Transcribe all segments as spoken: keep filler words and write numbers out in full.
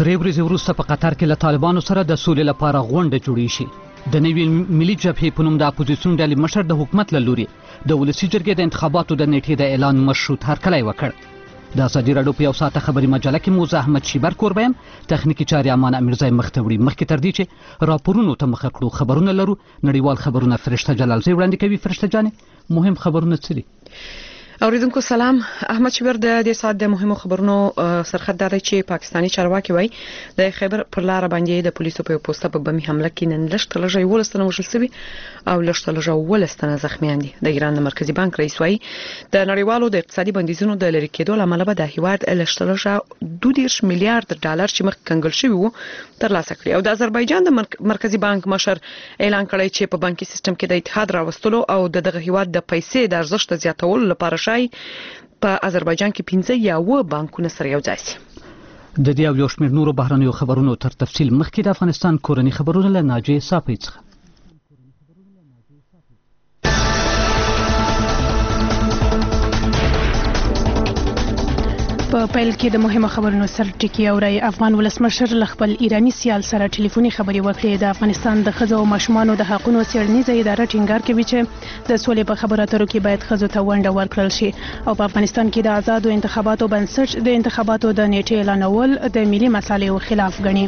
درې ورځې وروسته په قطر کې له طالبانو سره د سولې لپاره غونډه جوړې شي. د نوي ملي جبهې په نوم د اپوزیسیون ډلې مشر د حکومت له لوري د ولسي جرګې د انتخاباتو د نیټې د اعلان مشروط هرکلی وکړ. د ازادي راډیو په یو ساعته خبري مجله کې موزه احمد شیبر کوربه یم، تخنیکي چارې امان امیرزی مخ ته وړي. مخکې تر دې چې راپورونو ته مخه کړو خبرونه لرو. نړیوال خبرونه فرشته جلالزی وړاندې کوي. فرشته جانې مهم خبرونه څه دي؟ اوریدونکو سلام. احمد شیبر د دې ساعت د مهمو خبرونو سرخط دی چې پاکستاني چارواکي وایي د خیبر پر لار باندې د پولیسو په پوسټه په بمي حمله کې نن لږ تر لږه یولس تنه وژل شوي او لږ تر لږه ولس تنه زخمیان دي. د ایران د مرکزی بانک رئیس وایي د نړیوالو د اقتصادي بندیزونو د لری کېدو لامل به د هیواد لږ تر لږه دوه دېرش میلیارډ ډالر چې مخ کنګل شوی وو ترلاسه کړي. او د آذربایجان د مرکزی بانک مشر اعلان کړی چې په بانکي سیستم کې د اتحاد راوستلو او د دغه هیواد د پیسې د ارزښت زیاتولو لپاره شای په آذربایجان کې پنځه یا و بانکونه سره یو ځای شي. د دې او یو شمېر نورو بهرنیو خبرونو تر تفصیل مخکې د افغانستان کورني خبرونه له ناجیې صافی څخه. په پیل کې د مهمه خبرونو سر ټکی اوري. افغان ولسمشر ل خپل ایرانی سیال سره ټلیفوني خبري وکړې. د افغانستان د ښځو او ماشومانو د حقوقو څېړنیزه اداره ټینګار کوي چې د سولې په خبرو اترو کې باید ښځو ته ونډه ورکړل شي او په افغانستان کې د آزادو انتخاباتو بنسټ د انتخاباتو د نیټې اعلانول د ملي مصالحو خلاف ګڼي.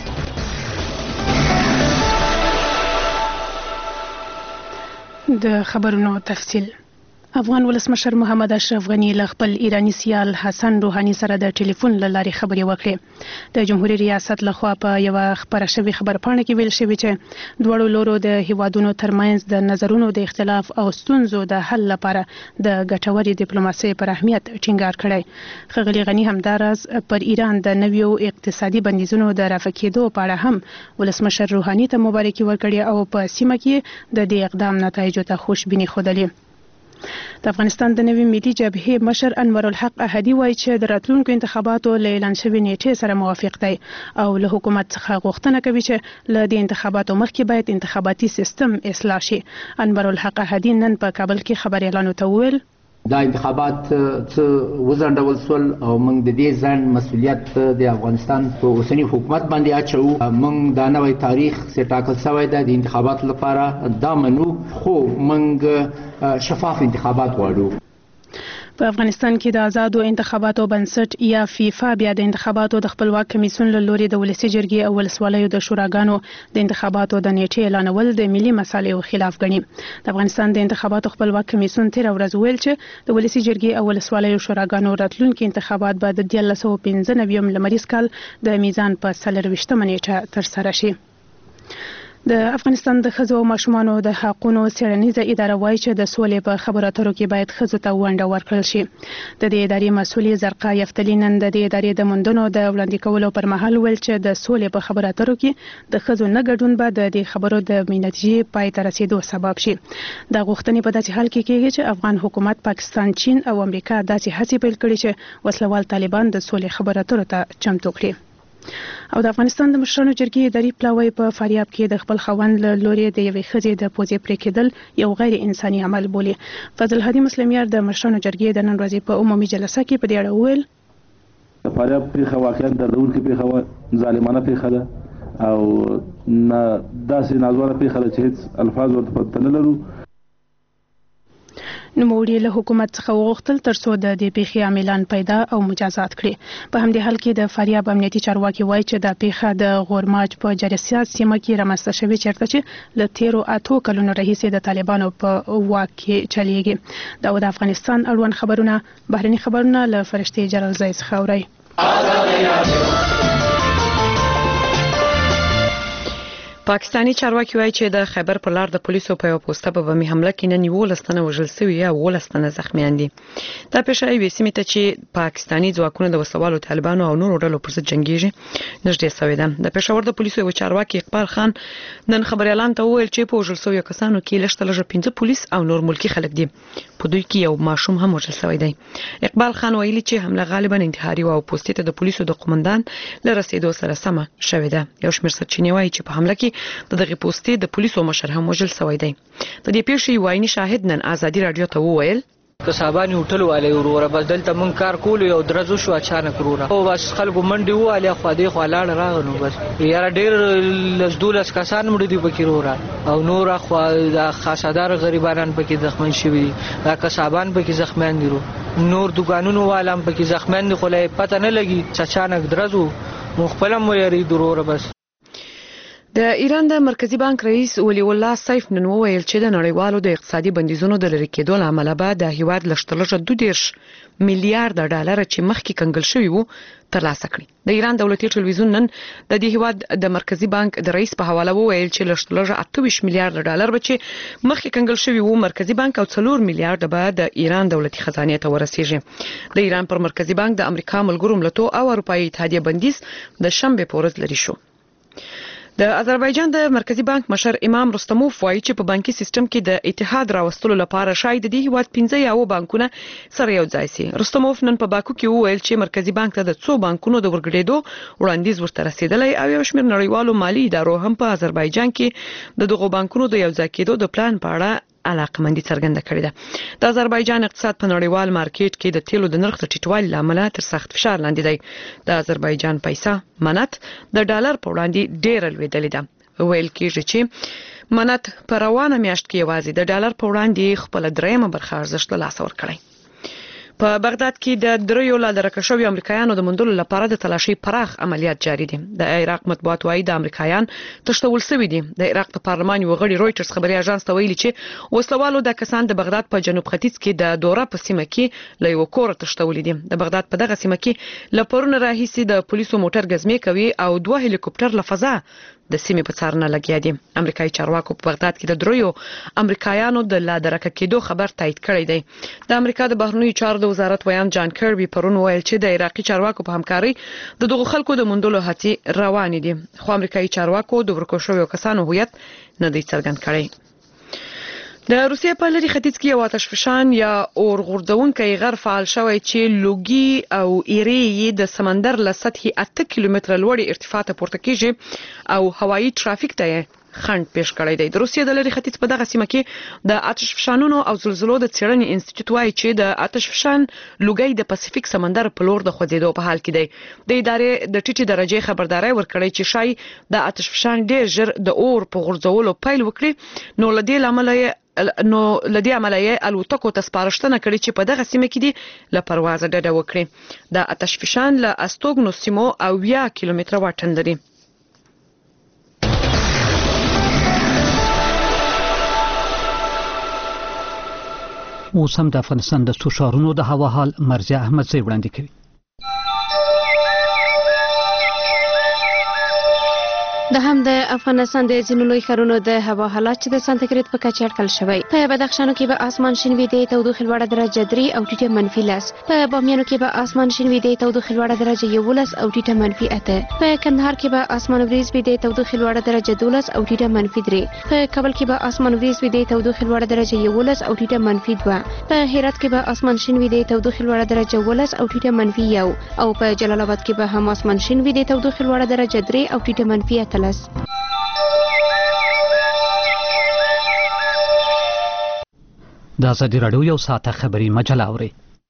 د خبرونو تفصیل. افغان ولسمشر محمد اشرف غنی له خپل ایرانی سیال حسن روحانی سره د ټلیفون له لارې خبرې وکړې. د جمهوریت ریاست لخوا په یو خبره شوی خبرپاڼه کې ویل شوی چې دواړو لورو د هیوادونو ترمنځ د نظرونو د اختلاف او ستونزو د حل لپاره د ګټورې ډیپلوماسۍ پر اهمیت ټینګار کړی. ښاغلي غنی همداراز پر ایران د نویو اقتصادي بندیزونو د رافع کېدو په اړه هم ولسمشر روحانی ته مبارکي ورکړې او په سیمه کې د دې اقدام نتایجو ته خوشبیني ښودلې. د افغانستان د نوي ملي جبهې مشر انور الحق احدي وایي چې د راتلونکو انتخاباتو له اعلان شوي نیټې سره موافق دی او له حکومت څخه غوښتنه کوي چې له دې انتخاباتو مخکې باید انتخاباتي سیستم اصلاح شي. انور الحق احدي نن په کابل کې خبري اعلان وکړ. دا انتخابات څه وزندول سول او موږ د دې ځان مسولیت د افغانستان په اوسنی حکومت باندې اچو. موږ دا نوې تاریخ سره ټاکل شوی دی د انتخابات لپاره دا منو، خو موږ شفاف انتخابات غواړو. په افغانستان کې د آزادو انتخاباتو بنسټ یا فیفا بیا د انتخاباتو د خپلواک کمیسیون له لوري د ولسي جرګې او ولسوالیو د شوراګانو د انتخاباتو د نیټې اعلانول د ملي مصالحو خلاف ګڼي. د افغانستان د انتخاباتو خپلواک کمیسیون تیر ورځ ویل چې د ولسي جرګې او ولسوالیو شوراګانو راتلونکي انتخابات به د دیارلس سوه پنځه نوي لمریز کال د میزان په څلرویشتمه نیټه ترسره شي. د افغانستان د ښځو او ماشومانو د حقوقو څېړنیزه اداره وایي چې د سولې په خبرو اترو کې باید ښځو ته ونډه ورکړل شي. د دې ادارې مسؤلې زرقا یفتلي نن د دې ادارې د موندنو د وړاندې کولو پر مهال ویل چې د سولې په خبرو اترو کې د ښځو نه ګډون به د دې خبرو د نتیجې پای ته رسیدو سبب شي. د غوښتنې په داسې حال کې کېږي چې افغان حکومت پاکستان، چین او امریکا داسې هڅې پیل کړي چې وسلوال طالبان د سولې خبرو اترو ته چمتو کړي. او د افغانستان د مشرانو جرګې اداري پلاوی په فاریاب کې د خپل خوند له لوري د یوې ښځې د پوزې پرې کېدل یو غیر انساني عمل بولي. فضل هادي مسلمیار د مشرانو جرګې د نن ورځې په عمومي جلسه کې په دې اړه وویل د فاریاب پیښه واقعا دردونکې پیښه، ظالمانه پیښه ده او داسې نازواره پیښه ده چې هیڅ الفاظ ورته پته نه لرو. نوموړي له حکومت څخه وغوښتل ترڅو د دې پیښې عاملان پیدا او مجازات کړي. په همدې حال کې د فاریاب امنیتي چارواکي وایي چې دا پیښه د غورماج په جرسیات سیمه کې رامنځته شوې چېرته چې له تیرو اتو کلونو راهیسې د طالبانو په واک کې چلیږي. دا د افغانستان اړوند خبرونه. بهرني خبرونه له فرشتې جلالزی څخه اورئ. پاکستاني چارواکي وایي چې د خیبر پر لار د پولیسو په یو پوسټه په بمي حمله کې نن یولس تنه وژل شوي او ولس تنه زخمیان دي. دا پیښه یوې سیمې ته چې پاکستاني ځواکونه د وسلوالو طالبانو او نورو ډلو پر ضد جنګیږي نږدې شوې ده. د پېښور د پولیسو یو چارواکي اقبال خان نن خبريالان ته وویل چې په وژل شویو کسانو کې لږ تر لږه پنځه پولیس او نور ملکي خلک دي. په دوی کې یو ماشوم هم وژل شوی دی. اقبال خان ویلي چې حمله غالبا انتحاري او پوسټې ته د پولیسو د قومندان له رسیدو سره سمه شوې ده. یو شمېر سرچینې وایي چې په حمله کې د دغه پوسټې د پولیسو مشر هم وژل شوی دی. د دې پیښې وایي شاهد نن آزادي رادیو ته وویل کسابانی هوټل والے وروره بس دلته مونږ کار کولو یو درځو شو اچانک وروره او بس خلکو منډي واله خو دې خو لاړ راغنو بس یاره ډېر لس دولس کسان مړ دي پکې وروره او نور خو د خاصدار غریبانان پکې زخمین شوي دا کسابان پکې زخمیان دي نور دکانونو والام پکې زخمیان دي خو لا پته نه لګي اچانک درځو مخفل مو یری وروره بس. د ایران د مرکزی بانک رئیس ولی الله سیف نن وویل چې د نړیوالو د اقتصادي بندیزونو د لری کېدو لامل به د هیواد لشتلجه دوه دېرش میلیارډ ډالر چې مخکې کنګل شوی وو ترلاسه کړي. د ایران دولتي ټلویزیون نن د دې هیواد د مرکزی بانک د رئیس په حواله وویل چې لشتلجه اته ویشت میلیارډ ډالر به چې مخکې کنګل شوی وو مرکزی بانک او څلور میلیارډ به د ایران دولتي خزانه ته ورسیږي. د ایران پر مرکزی بانک د امریکا ملګرو ملتونو او اروپאי اتحادیه بندیز د شنبه په ورځ لري شو. د آذربایجان د مرکزی بانک مشر امام رستموف وایي چې په بانکي سیستم کې د اتحاد راوستلو لپاره شاید د هیواد پنځه یاو بانکونه سره یو ځای شي. رستموف نن په باکو کې وویل چې مرکزی بانک ته د څو بانکونو د ورګډېدو وړاندیز ورته رسیدلی او یو شمېر نړیوالو مالی ادارو هم په آذربایجان کې د دغو بانکونو د یو ځای کېدو د پلان په اړه علاقمندي څرګنده کړې ده. د آذربایجان اقتصاد په نړیوال مارکیټ کې د تیلو د نرخ د ټیټوالي لامل تر سخت فشار لاندې دی. د آذربایجان پیسې منت د ډالر په وړاندې ډېر لوړېدلې ده. ویل کېږي چې منت په روانه میاشت کې یوازې د ډالر په وړاندې خپل دریمه برخه ارزښت له لاسه ورکړی. په بغداد کې د دریو لا درکه شوی امریکایانو د مندلو لپاره د تلاشي پراخ عملیات جاری دي. د عراق مطبوعات وايي د امریکایان تشتول شوی دي. د عراق د پارلمان یو غړي رويټرز خبري اژانس ته ویلي چې وسلوالو د کسان د بغداد په جنوب ختیځ کې د دوره په سیمه کې له یو کور تشتول دي. د بغداد په دغه سیمه کې لپاره راهیسي د پولیسو موټر غزمې کوي او دوه هلیکوپټر له فضا د سیمې په څارنه لګیا دي. امریکایي چارواکو په بغداد کې د دریو امریکایانو د لا درکه کېدو خبر تایید کړی دی. د امریکا د بهرنیو چارو د وزارت ویان جان کربي پرون ویل چې د عراقي چارواکو په همکاري د دغو خلکو د مندلو هڅې روانې دي. خو امریکایي چارواکو د ورکو شویو کسانو هویت نه دی څرګند کړی. د روسیې په لري ختیځ کې یو آتش فشان یا اور غورځونکی غر فعال شوی چې لوګي او ایری د سمندر له سطحي اته کیلومتره لوړ ارتفاع ته پورته کیږي او هوایي ترافیک ته خنډ پیښ کړی دی. د روسیې د لري ختیځ په دغه سیمه کې د آتش فشانونو او زلزلو د څېړنې انسټیټیوټ وايي چې د آتش فشان لوګي د پاسفیک سمندر په لور د خوځېدو په حال کې دی. د ادارې د ټیټې درجه خبرداري ورکړی چې شای د آتش فشان ډېر ژر د اور په غورځولو پیل وکړي. نو لدې لامل نو لدې عملیه الوتکو ته سپارښتنه کړې چې په دغه سیمه کې دي له پرواز ډډه وکړي. د آتش فشان له استوګنو سیمو او اویا کیلومتره واټن لري. اوس هم د افغانستان د څو ښارونو د هوا حال مرزیه احمد زی وړاندې کوي. د هم د افغانستان د ځینو لوی ښارونو د هوا حالات چې د سانتیګریډ په کچه اټکل شوی. په بدخشان کې به اسمان شین وي د تودوخې لوړه درجه درې او ټیټه منفي لس. په بامیانو کې به اسمان شین وي د تودوخې لوړه درجه یولس او ټیټه منفي اته. په کندهار کې به اسمان وریځ وي د تودوخې لوړه درجه دولس او ټیټه منفي درې. په کابل کې به اسمان وریځ وي د تودوخې لوړه درجه یولس او ټیټه منفي دوه. په هرات کې به اسمان شین وي د تودوخې لوړه درجه ولس او ټیټه منفي یو. او په جلال آباد کې به هم اسمان شین وي د تودوخې لوړه درجه درې او ټیټه منفي اتلس. د ازادي راډیو یو ساعته خبري مجله اوري.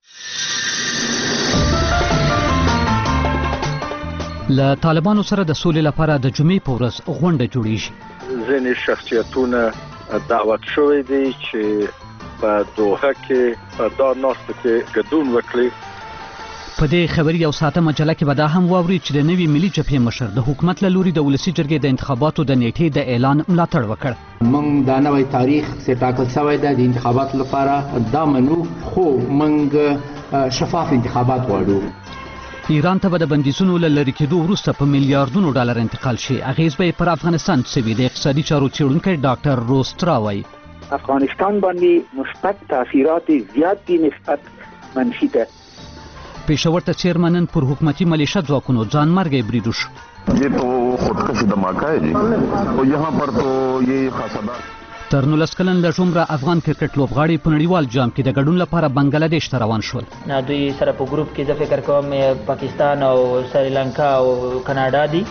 له طالبانو سره د سولې لپاره د جمعې په ورځ غونډه جوړیږي. ځینې شخصیتونه دعوت شوی دي چې په دوحه کې په دا ناستو کې ګډون وکړي. په دې خبري یو ساعته مجله کې به دا هم واوري چې د نوي ملي جبهې مشر د حکومت له لوري د ولسي جرګې د انتخاباتو د نیټې د اعلان ملاتړ وکړ. موږ دا نوی تاریخ چې ټاکل شوی دی د انتخاباتو لپاره دا منو، خو موږ شفاف انتخابات غواړو. ایران ته به د بندیزونو له لرې کېدو وروسته په میلیارډونو ډالر انتقال شي. اغیز به پر افغانستان څه وي؟ د اقتصادي چارو څېړونکی ډاکټر روسترا وایي افغانستان باندې مثبت تاثیرات زیات دي نسبت منفي ده. पेशावर ته چیرمنن پر حکومتي ملیشه ځواکونو ځان مرګ برید وشو. ये तो खुदकशी धमाका है जी और यहाँ पर तो ये खासा تر نولس کلن له ژومره افغان کرکټ لوبغاړي په نړیوال جام کې د ګډون لپاره بنگلاديش ته روان شول. نه دوی سره په ګروپ کې زه فکر کوم پاکستان او سریلانکا او کاناډا دي.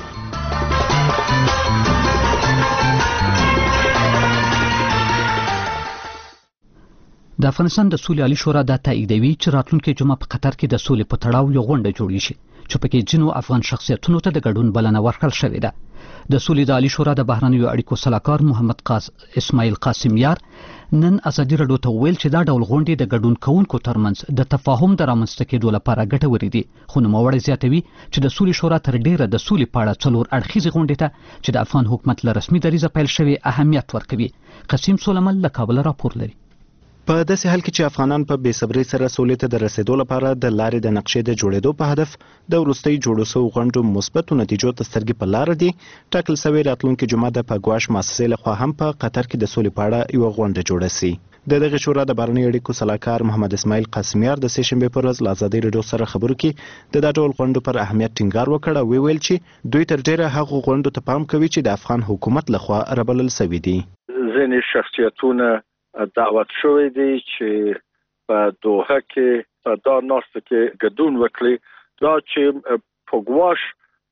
د افغانستان د سولې عالی شورا دا تاییدوي چې راتلونکي جمعه په قطر کې د سولې په تړاو یو غونډه جوړی شي چې پکې ځینو افغان شخصیتونو ته د ګډون بلنه ورکړل شوې ده. د سولې د عالی شورا د بهرنیو اړیکو صلاحکار محمد قاس اسماعیل قاسم یار نن ازادي راډیو ته ویل چې دا ډول غونډې د ګډون کوونکو ترمنځ د تفاهم د رامنځته کېدو لپاره ګټورې دي. خو نوموړی زیاتوي چې د سولې شورا تر ډیره د سولې په اړه څلور اړخیزې غونډې ته چې د افغان حکومت له رسمي دریځه پیل شوې اهمیت ورکوي. قسیم سولمل له کابل راپور لري. په داسې حال کې چې افغانان په بې صبرۍ سره سولې ته د رسیدو لپاره د لارې د نقشې د جوړېدو په هدف د وروستۍ جوړو شوو غونډو مثبتو نتیجو ته سترګې په لاره دي، ټاکل شوې راتلونکي جمعه د پګواش مؤسسې لخوا هم په قطر کې د سولې په اړه یوه غونډه جوړه سي. د دغه شورا د بهرنیو اړیکو صلاحکار محمد اسماعیل قاسمیار د سه شنبې پر ورځ له ازادي راډیو سره خبرو کې د دا ډول غونډو پر اهمیت ټینګار وکړ او ویل چې دوی تر ډیره هغو غونډو ته پام کوي چې د افغان حکومت لخوا رابلل شوي دي. ځینې شخصیتونه دعوت شوی دی چې په دوحه کې په دا ناسته کې ګډون وکړي. دا چې پګواش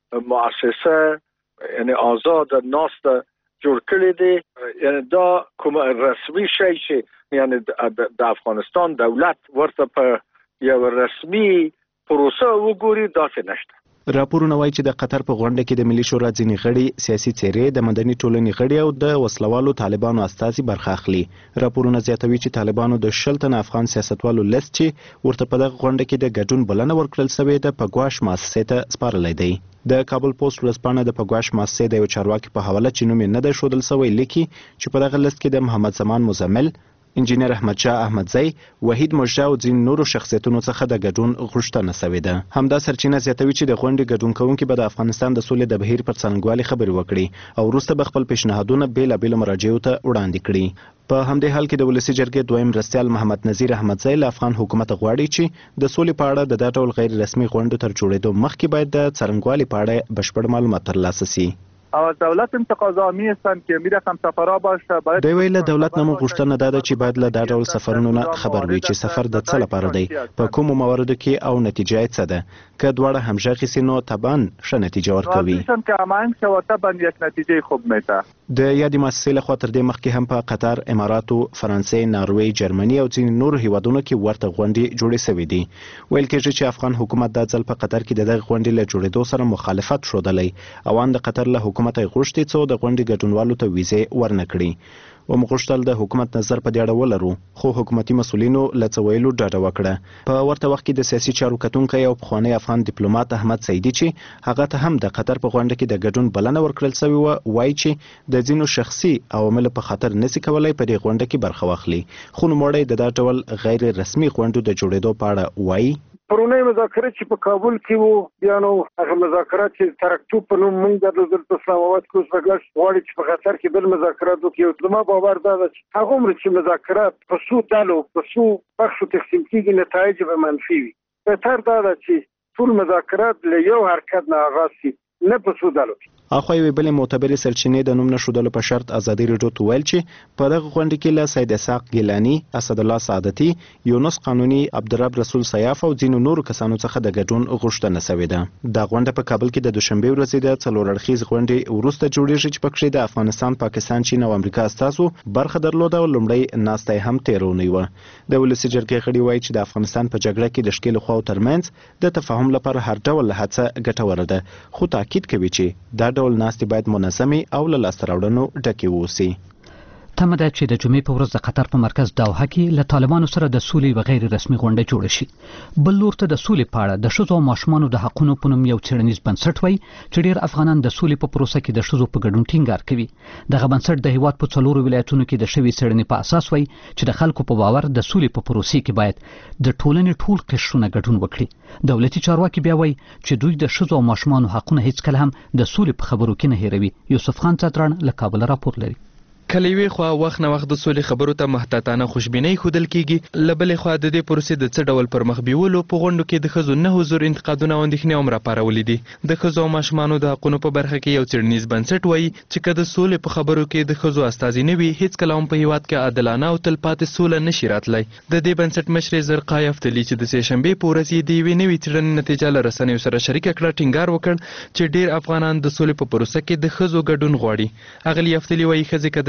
مؤسسه یعنی آزاد ناسته جوړ کړی دی، یعنی دا کوم رسمي شی چې یعنی د افغانستان دولت ورته په یو رسمي پروسه وګوري داسې نشته. راپورونه وایي چې د قطر په غونډه کې د ملي شورا ځینې غړي، سیاسي څېرې، د مدني ټولنې غړي او د وسلوالو طالبانو استازي برخه اخلي. راپورونه زیاتوي چې طالبانو د شل تنه افغان سیاستوالو لیست چې ورته په دغه غونډه کې د ګډون بلنه ورکړل شوې ده په ګواش مؤسسې ته سپارلی دی. د کابل پوسټ ورځپاڼه د پګواش مؤسسې د یو چارواکي په حواله چې نوم یې نه دی ښودل شوی لیکي چې په دغه لیست کې د محمد زمان مزمل، انجینر احمد شاه احمدزی، وحید مژده او ځینو نورو شخصیتونو څخه د ګډون غوښتنه شوې ده. همدا سرچینه زیاتوي چې د غونډې ګډون کوونکي به د افغانستان د سولې د بهیر پر څرنګوالي خبرې وکړي او وروسته به خپل پیشنهادونه بېلابېلو مراجعو ته وړاندې کړي. په همدې حال کې د ولسي جرګې دویم مرستیال محمد نذیر احمدزی له افغان حکومت غواړي چې د سولې په اړه د دا ډول غیر رسمي غونډو تر جوړېدو مخکې باید د څرنګوالي په اړه بشپړ معلومات ترلاسه شي. او دولت هم تقاضا می‌استند که می رقم سفرها باشه. باید دوی ویل دولت نمو غوښتنه ده چې باید له دا ډول سفرونو نه خبر وي چې سفر د څه لپاره دی، په کومو مواردو کې او نتیجه یې څه ده. که دواړه همغږي سي نو طبعا ښه نتیجه ورکوي. راځي که هماهنگ شود طبعا یک نتیجه خوب میده. د یادې مؤسسې لخوا تر دې مخکې هم په قطر، اماراتو، فرانسې، ناروې، جرمني او ځینې نورو هیوادونو کې ورته غونډې جوړې شوې دي. ویل کېږي چې افغان حکومت دا ځل په قطر کې د دغه غونډې له جوړېدو سره مخالفت ښودلی او ان د قطر له حکومت یې غوښتي څو د غونډې ګډونوالو ته ویزې ورنکړي. ومغوښتل د حکومت نظر په دې اړه ولرو، خو حکومتي مسؤلینو له څه ویلو ډډه وکړه. په ورته وخت کې د سیاسي چارو کتونکی او پخوانی افغان ډیپلوماټ احمد سیدي چې هغه ته هم د قطر په غونډه کې د ګډون بلنه ورکړل شوې وه، وایي چې د ځینو شخصي عواملو په خاطر نشي کولی په دې غونډه کې برخه واخلي. خو نوموړی د دا ډول غیر رسمي غونډو د جوړېدو په اړه وایي پرونی مذاکرات چې په کابل کې وو، بیا نو هغه مذاکرات چې ترکتوب په نوم موږ د وزارت اسلام آباد کې اوس بغاش غواړي چې په قطر کې بل مذاکرات وکړي. زما باور دا ده چې هغه عمر چې مذاکرات په څو ډلو په څو بخشو تقسیم کېږي نتایج به منفي وي. بهتر دا ده چې ټول مذاکرات له یو حرکت نه آغاز شي، نه په څو ډلو. اخوا یوې بلې معتبرې سرچینې د نوم نښودلو په شرط ازادي راډیو ته ویل چې په دغه غونډه کې له سید اسحاق ګیلاني، اسدالله سعادتي، یونس قانوني، عبدالرب رسول سیاف او ځینو نورو کسانو څخه د ګډون غوښتنه شوې ده. دا غونډه په کابل کې د دوشنبې ورځې د څلور اړخیز غونډې وروسته جوړېږي چې پکې د افغانستان، پاکستان، چین او امریکا استازو برخه درلوده او لومړی ناسته یې هم تېرونی وه. د ولسي جرګې غړي وایي چې د افغانستان په جګړه کې د ښکېلو خواو ترمنځ د تفاهم لپاره هر ډول هڅه ګټوره ده، خو تاکید کوي چې دا ډول ناستې باید منظمې او له لاسته راوړنو ډکې واوسي. تمه ده چې د جمعې په ورځ د قطر په مرکز دوحه کې له طالبانو سره د سولې یوه غیر رسمي غونډه جوړه شي. بل لور ته د سولې په اړه د ښځو او ماشومانو د حقونو په نوم یو څېړنیز بنسټ وایي چې ډېر افغانان د سولې په پروسه کې د ښځو په ګډون ټینګار کوي. دغه بنسټ د هیواد په څلورو ولایتونو کې د شوې څېړنې په اساس وایي چې د خلکو په باور د سولې په پروسې کې باید د ټولنې ټول قشرونه ګډون وکړي. دولتي چارواکي بیا وایي چې دوی د ښځو او ماشومانو حقونه هیڅکله هم د سولې په خبرو کې نه هېروي. یوسف خان څاتران له کابل راپور لري. کله وی خو وخت نه وخت د سولې خبرو ته محتاطانه خوشبینۍ ښودل کیږي، لبلې خو د دې پروسې د څه ډول پر مخ بیولو په غونډو کې د ښځو نه حضور انتقادونه او اندېښنې هم راپارولې دي. د ښځو او ماشومانو د حقونو په برخه کې یو څېړنیز بنسټ وایي چې که د سولې په خبرو کې د ښځو استازي نه وي، هیڅکله هم په هیواد کې عادلانه او تلپاتې سوله نشي راتلی. د دې بنسټ مشرې زرقا یفتلي چې د سې شنبې په ورځ یې د یوې نوې څېړنې نتیجه له رسنیو سره شریکه کړه، ټینګار وکړ چې ډېر افغانان د سولې په پروسه کې د ښځو ګډون غواړي. اغلې یفتلي وایي ښځې که د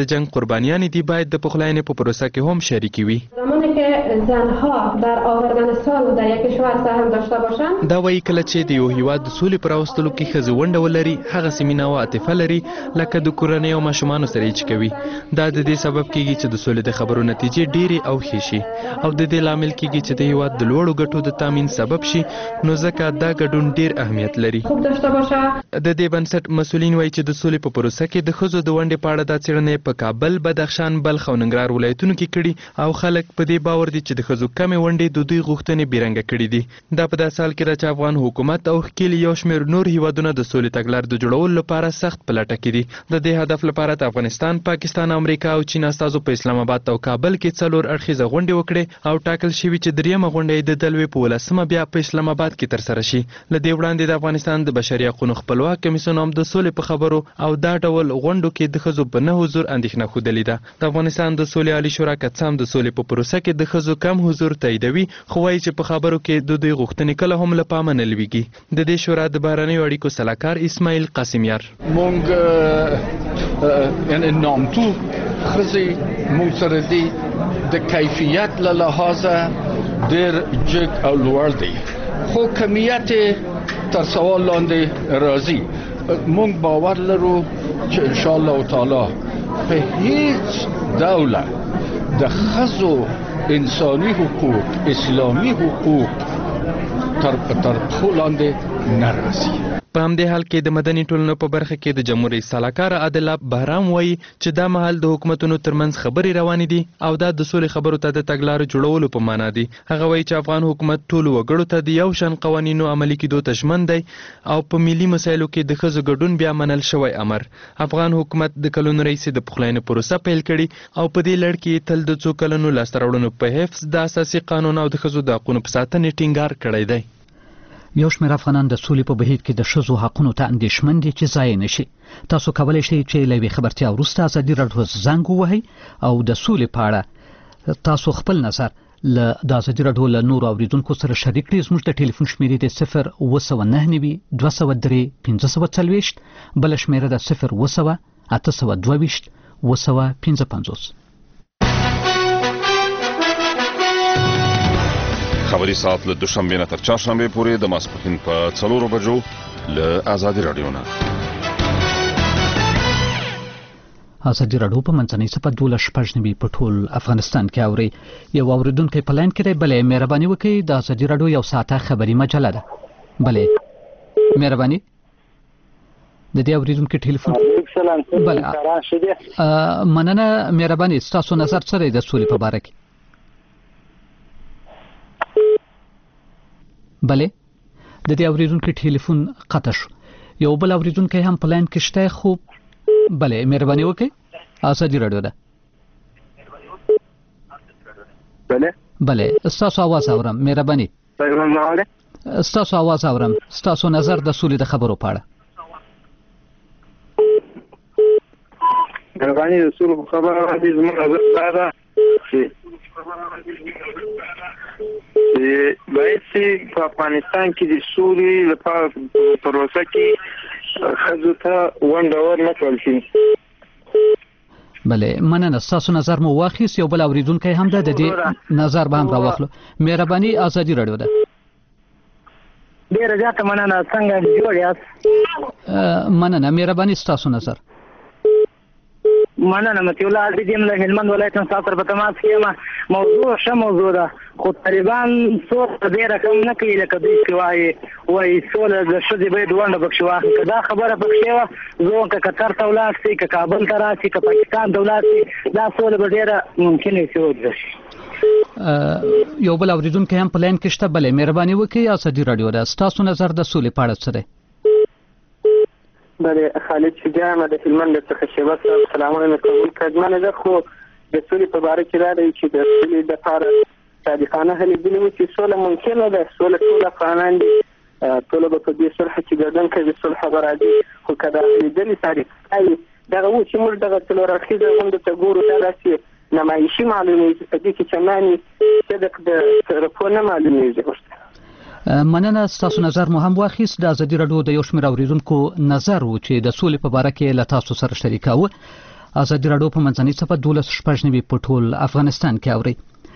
د جنگ قربانیان دي باید د پخلاینې په پروسه کې هم شریک وي. زمانی که زنها در آوردن سال در یک کشور سهم داشته باشند دا وایي کله چې د یو هیواد د سولې پر راوستلو کې ښځې ونډه ولري هغه مینه او عاطفه لري لکه د کورنۍ او ماشومانو سره یې چې کوي. دا د دې سبب کیږي چې د سولې د خبرو نتیجې ډېرې او ښې شي او د دې لامل کیږي چې د هیواد د لوړو ګټو د تامین سبب شي نو ځکه دا ګډون ډېر اهمیت لري. خوب داشته باشه. د دې بنسټ مسؤلین وایي چې د سولې په پروسه کې د ښځو د ونډې په اړه دا څېړنې په کابل، بدخشان، بلخ او ننګرهار ولایتونو کې کړي او خلک په دې باور دي چې د ښځو کمې ونډې د دوی غوښتنې بېرنګه کړي دي. دا په داسې حال کې ده چې افغان حکومت او ښکېل یو شمېر نور هیوادونه د سولې تګلارې د جوړولو لپاره سخت په لټه کې دي. د دې هدف لپاره د افغانستان، پاکستان، امریکا او چین استازو په اسلام آباد او کابل کې څلور اړخیزه غونډې وکړې او ټاکل شوي چې دریمه غونډه یې د دلوي په ولسمه بیا په اسلام آباد کې ترسره شي. له دې وړاندې د افغانستان د بشري حقوقو خپلواک کمیسیون هم د سولې په خبرو او دا ډول غونډو کې د ښځو په نه حضور اندېښنه ښودلې ده. د افغانستان د سولې عالي شورا که څه هم د سولې په پروسه کې د ښځو کم حضور تاییدوي خو وایي چې په خبرو کې د دوی غوښتنې کله هم له پامه نه لویږي. د دې شورا د بهرنیو اړیکو سلاکار اسماعیل قاسمیار: مونږ یعنی نامتو ښځې مونږ سره دي د کیفیت له لحاظه ډېر جګ او لوړ دی خو کمیت تر سوال لاندې راځي. مونږ باور لرو چې انشاءالله تعالی په هیڅ دولت د ښځو انساني حقوق، اسلامي حقوق تر تر پښو لاندې نه راځي. په همدې حال کې د مدني ټولنو په برخه کې د جمهوریت سلاکار عادل بهرام وایي چې دا مهال د حکومتونو ترمنځ خبرې روانې دي او دا د سولې خبرو ته د تګلارو جوړولو په معنا دي. هغه وایي چې افغان حکومت ټولو وګړو ته د یو شان قوانینو عملي کېدو ته ژمن دی او په ملي مسایلو کې د ښځو ګډون بیا منل شوی امر. افغان حکومت د کلونو راهیسې د پخلاینې پروسه پیل کړي او په دې لړ کې تل د څو کلونو لاسته راوړنو په حفظ د اساسي قانون او د ښځو د حقونو په ساتنې ټینګار کړی دی. یو شمېر افغانان د سولې په بهیر کې د ښځو حقونو ته اندېښمن دي چې ضایع نشي. تاسو کولی شئ چې له یوې خبرتیا وروسته ازادي راډیو زنګ ووهئ او د سولې په اړه تاسو خپل نظر له د ازادي راډیو له نورو اورېدونکو سره شریک کړئ. زموږ د ټلیفون شمېرې د صفر اوه سوه نهه نوي دوه سوه درې پنځه سوه څلوېښت، بله شمېره د صفر اوه سوه اته سوه دوه ویشت اوه سوه پنځه پنځوس. خبري ساعت له دوشنبه نه تر چهارشنبه پورې د ماسپښین په څلورو بجو له ازادي راډیو نه. ازادي راډیو په منځنۍ صفحه دولس شپږ نوي په ټول افغانستان کې اوري. یو اوریدونکی په لاین کې دی. بلې مهرباني وکړئ، د ازادي راډیو یو ساعته خبري مجله ده. بلې مهرباني د دې اوریدونکو ټلیفون. بله مننه مهرباني. ستاسو نظر څه دی د سولې په باره کې؟ بله د دې اوریدونکو ټلیفون قطع شو. یو بل اوریدونکی هم په لاین کې شته خو بله مهرباني وکړئ. ازادي راډیو ده. بله بله ستاسو आवाज اورم. مهرباني ستاسو आवाज اورم. ستاسو نظر د سولې د خبرو په اړه. مهرباني د سولې په خبره باندې زموږ نظر دا ده چې باید چې په افغانستان کې د سولې لپاره پروسه کې ښځو ته ونډه ورنکړل شي. بله مننه. ستاسو نظر مو واخیست. یو بل اوریدونکی هم ده، د دې نظر به هم راواخلو. مهرباني ازادي راډیو ده. ډېره زیاته مننه. څنګه جوړ یاست؟ مننه. مهرباني ستاسو نظر. مننه. متي الله عزیز یم له هلمند ولایت څخه سره په تماس کې یم. موضوع ښه موضوع ده خو طالبان څوک دې رقم نه کوي لکه دوی چې وایي وایي سوله د ښځې باید ونډه پکښې واخلي. که دا خبره پکښې وه زه که قطر ته ولاړ شي، که کابل ته راشي، که پاکستان ته ولاړ شي، دا سوله به ډېره ممکنه چې وجود شي. یو بل اوریدونکی هم په لاین کې شته. بلې مهرباني وکړئ. ازادي راډیو ده. ستاسو نظر د سولې په اړه څه دی؟ بله خالد شجاع د هلمند څخه شیبه صاحب سلامونه مې قبول کړل. مننه ده. خو د سولې په باره کې دا دی چې د سولې دپاره صادقانه هلې ځلې وي چې سوله ممکنه ده. سوله ټول افغانان دي، ټوله به په دې صلح کې ګډون کوي، صلح به راځي. خو که دا هلې ځلې صادقانه وي دغه و چې موږ دغه څلور اړخیزه غونډو ته ګورو دا داسې نمایشي معلومېږي، په دې کې چندانې صدق د رپو نه معلومېږي. مننه. ستاسو نظر مو هم واخیست. د ازادي راډیو د یو شمېر اوریدونکو نظر و چې د سولې په باره کې له تاسو سره شریکاوه. ازادي راډیو په منځنۍ صفحه دولس شپږ نوي په ټول افغانستان کې اوري.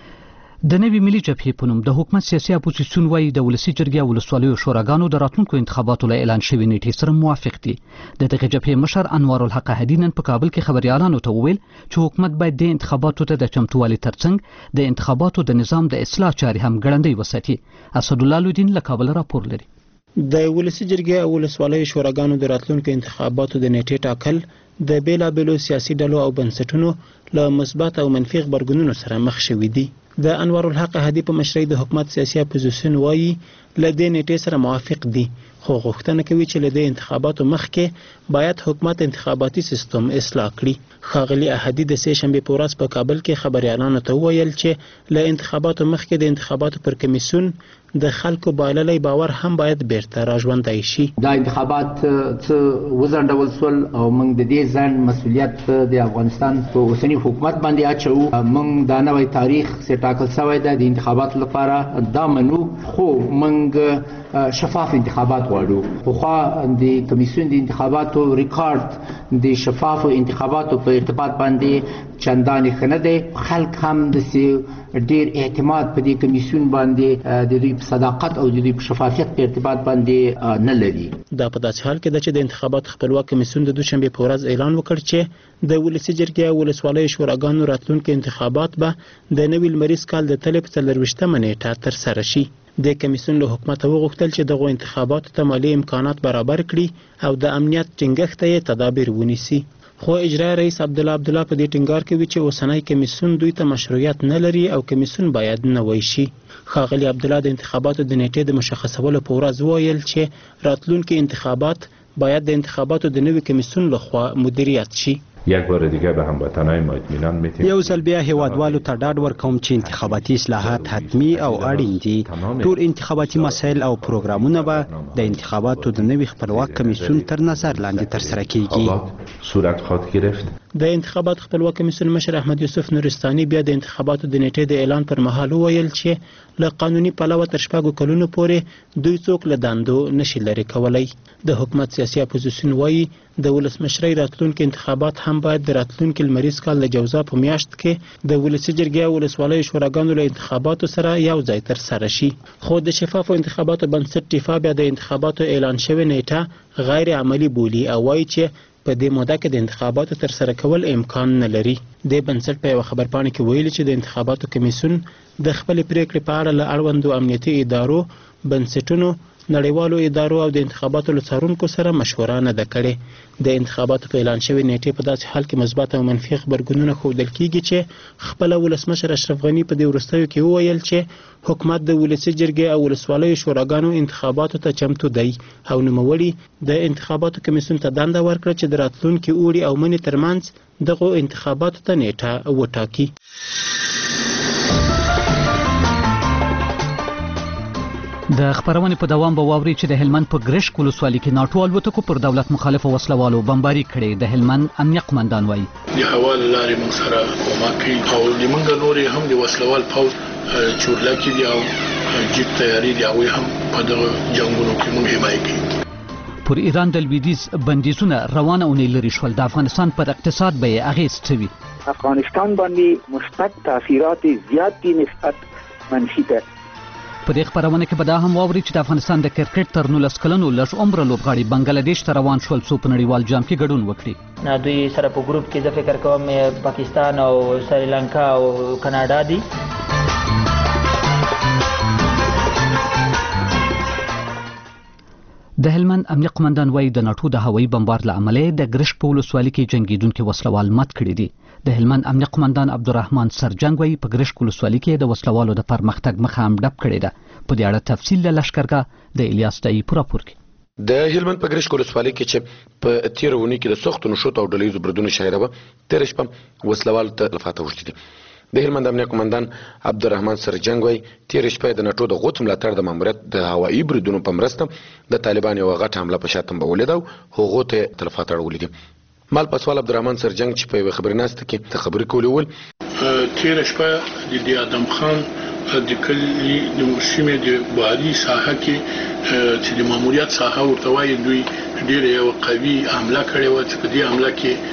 د نوي ملي جبهې په نوم د حکومت سیاسي اپوزیسیون وایي د ولسي جرګې او ولسوالیو شوراګانو د راتلونکو انتخاباتو له اعلان شوي نیټې سره موافق دي. د دغه جبهې مشر انوار الحق هدي نن په کابل کې خبريالانو ته وویل چې حکومت باید د انتخاباتو ته د چمتووالي ترڅنګ د انتخاباتو د نظام د اصلاح چارې هم ګړندۍ وساتي. اسدالله لودین له کابل راپور لري. د ولسي جرګې او ولسوالیو شوراګانو د راتلونکو انتخاباتو د نیټې ټاکل د بیلابیلو سیاسي ډلو او بنسټونو له مثبت او منفي غبرګونونو سره مخ شوي دي. د انوار الحق هدي په مشرۍ د حکومت سیاسي اپوزیسیون وایي له دې نیټې سره موافق دي، خو غوښتنه کوي چې له دې انتخاباتو مخکې باید حکومت انتخاباتي سیستم اصلاح کړي. ښاغلي احدي د سې شنبې په ورځ په کابل کې خبريالانو ته وویل چې له انتخاباتو مخکې د انتخاباتو پر کمیسیون د خلکو بایللی باور هم باید بیرته راژوندی شي. دا انتخابات څه وځنډول سول او موږ د دې ځان مسؤلیت د افغانستان په اوسنی حکومت باندې اچو. موږ دا نوی تاریخ چې ټاکل شوی دی د انتخاباتو لپاره دا منو، خو موږ شفاف انتخابات غواړو. پخوا د کمیسیون د انتخاباتو ریکارډ د شفاف انتخاباتو په ارتباط باندې چندانې ښه نه دی. خلک هم داسې ډیر اعتماد په دې کمیسیون باندې د دوی په صداقت او د دوی په شفافیت په ارتباط باندې نه لري. دا په داسې حال کې ده چې د انتخاباتو خپلواک کمیسیون د دوشنبې په ورځ اعلان وکړ چې د ولسي جرګې او ولسوالیو شوراګانو راتلونکي انتخابات به د نوي لمریز کال د تلې په څلرویشتمه نیټه ترسره شي. د کمیسیون له حکومته وغوښتل چې دغو انتخاباتو ته مالي امکانات برابر کړي او د امنیت ټینګښت ته یې تدابیر ونیسي. خو اجرا رئیس عبدالله عبدالله په دې ټینګار کوي چې اوسنی کمیسیون دوی ته مشروعیت نه لري او کمیسیون باید نوی شي. ښاغلي عبدالله د انتخاباتو د نیټې د مشخصولو په ورځ وویل چې راتلونکي انتخابات باید د انتخاباتو د نوي کمیسیون لخوا مدیریت شي. یک بار دیگه به هموطنای ما اطمینان میدیم. یو ځل بیا هیوادوالو ته ډاډ ورکوم چې انتخاباتي اصلاحات حتمی او اړین دي. ټول انتخاباتي مسایل او پروګرامونه به د انتخاباتو د نوي خپلواک کمیسیون تر نظر لاندې ترسره کیږي. صورت خواهد گرفت. د انتخابات خپلواک کمیسیون مشر احمد یوسف نورستاني بیا د انتخاباتو د نیټې د اعلان پر مهال وویل چې له قانوني پلوه تر شپږو کلونو پورې دوی څوک له دندو نشي لرې کولی. د حکومت سیاسي اپوزیسیون وایي د ولسمشرۍ راتلونکي انتخابات هم باید د راتلونکي لمریز کال د جوزا په میاشت کې د ولسي جرګې او ولسوالیو شوراګانو له انتخاباتو سره یو ځای ترسره شي. خو د شفافو انتخاباتو بنسټ ټیفا بیا د انتخاباتو اعلان شوې نیټه غیر عملي بولي او وایي چې په دې موده کې د انتخاباتو ترسره کول امکان نه لري. د بنسټ په یو خبرپاڼه کې ویلي چې د انتخاباتو کمیسیون د خپلې پریکړې په اړه له اړوندو امنیتي ادارو، بنسټونو، نړیوالو ادارو او د انتخاباتو له څارونکو سره مشوره نه ده کړې. د انتخاباتو په اعلان شوې نیټې په داسې حال کې مثبت او منفي خبرګونونه ښودل کیږي چې خپله ولسمشر اشرف غني په دې وروستیو کې وویل چې حکومت د ولسي جرګې او ولسوالیو شوراګانو انتخاباتو ته چمتو دی او نوموړي د انتخاباتو کمیسیون ته دنده ورکړه چې د راتلونکي اوړي او مني ترمنځ دغو انتخاباتو ته نیټه وټاکي. د خبرونې په دوام به واوري چې د هلمند په ګرشک ولسوالۍ کې ناټو الوتکو پر دولت مخالفو وسلوالو بمباري کړې. د هلمند امنیه قمندان وایي د هوا له لارې موږ سره کومک کوي او د موږ نورې هم د وسلوال پوځ چورلکې دي او جیپ تیاري دي، هغوی هم په دغه جنګونو کې موږ حمایه کوي. پر ایران د لویدیځ بندیزونه روانه اونۍ لرې شول. د افغانستان پر اقتصاد به یې اغېز څه وي؟ افغانستان باندې مثبت تاثیرات زیات دي نسبت منفي ده. په دې خبرونه کې به دا هم واوري چې د افغانستان د کرکټ تر نولس کلنو لږ عمره لوبغاړي بنگلاديش ته روان شول څو په نړیوال جام کې ګډون وکړي. دوی سره په ګروپ کې زه فکر کوم پاکستان او سریلانکا او کاناډا دي. د هلمند امنیه قمندان وایي د ناټو د هوایي بمبار له امله د ګرشک په ولسوالۍ کې جنګیدونکي وسلوال مات کړي دي. د هلمند امنیه قمندان عبدالرحمن سرجنګ وایي په ګرشک ولسوالۍ کې د وسلوالو د پرمختګ مخه هم ډب کړې ده. په دې اړه تفصیل له لښکرګاه د الیاس دایي په راپور کې. د هلمند په ګرشک ولسوالۍ کې چې په تیره اونۍ کې د سختو نښتو او ډلهییزو بریدونو شاهده وه، تېره شپه وسلوالو ته تلفات اوښتي دي. د هلمند امنیه قمندان عبدالرحمن سرجنګ وایي تېره شپه د ناټو د غوڅ ملاتړ د ماموریت د هوایي بریدونو په مرسته د طالبان یوه غټه حمله په شا تنبولې ده او هغو ته تلفات اړولي دي. مال پاسوال عبدالرحمن سرجنګ چې په یوه خبري ناسته کې ته خبرې کولې وویل تېره شپه د دې ادم خان د کلی د سیمې د باري ساحه کې چې د ماموریت ساحه ورته وایي دوی ډېر یو قوي حمله کړې و چې په دې حمله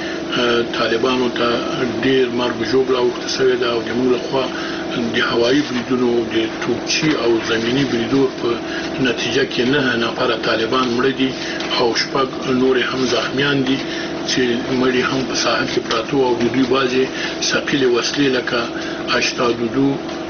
کې طالبانو ته ډېر مرګ ژوبله اوښته شوې ده او زموږ لخوا د هوایي بریدونو د توپچي او زمینی بریدو په نتیجه کې نه نفره طالبان مړه دي او شپږ نور هم زخمیان دي چې مړي هم په ساحه کې پراته او د دوی بعضې ثقیلې وسلې لکه اشتادودو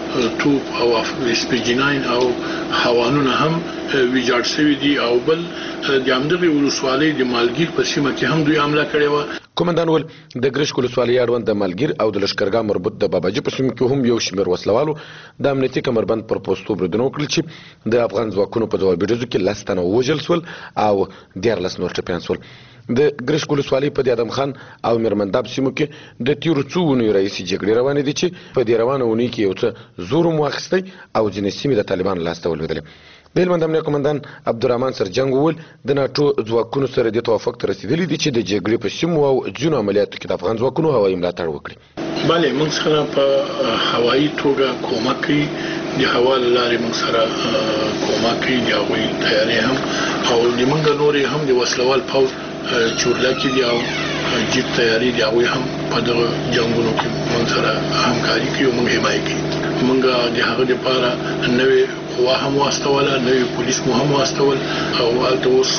توپ او اسپیجناین او هوانونه هم ویجاړ شوي دي او بل د همدغې ولسوالۍ د مالګیر په سیمه کې هم دوی حمله کړې وه. کومندان ول د ګرشک ولسوالۍ اړوند د مالګیر او د لشکرګاه مربوط د باباجي په سیمه کې هم یو شمېر وسلوالو د امنیتي کمربند پر پوستو بریدونه وکړل چې د افغان ځواکونو په ځوابي ډزو کې لس تنه ووژل سول او دیارلس نور ټپیان سول. د ګرشک ولسوالۍ په د ادم خان او میرمنداب سیمو کې د تیرو څو اونیو راهیسې جګړې روانې دي چې په دې روانه اونۍ کې یو څه زور هم واخیستی او ځینې سیمې د طالبانو لاسته ولوېدلې. د هلمند امنیه قومندان عبدالرحمن سرجنګ وویل د ناټو ځواکونو سره دې توافق ته رسېدلي دي چې د جګړې په سیمو او ځینو عملیاتو کې د افغان ځواکونو هوایي ملاتړ وکړي. بله موږ سره په هوایي توګه کومک کوي د هوا له لارې موږ سره کومک کوي د هغوی تیارې هم او د موږ نورې هم د وسلوال پوځ چورلکې دي او جیټ تیاري دي هغوی هم په دغه جنګونو کې موږ سره همکاري کوي او موږ حمایه کوي. موږ د هغه لپاره نوې قوا هم واستوله نوې پولیس مو هم واستول او هلته اوس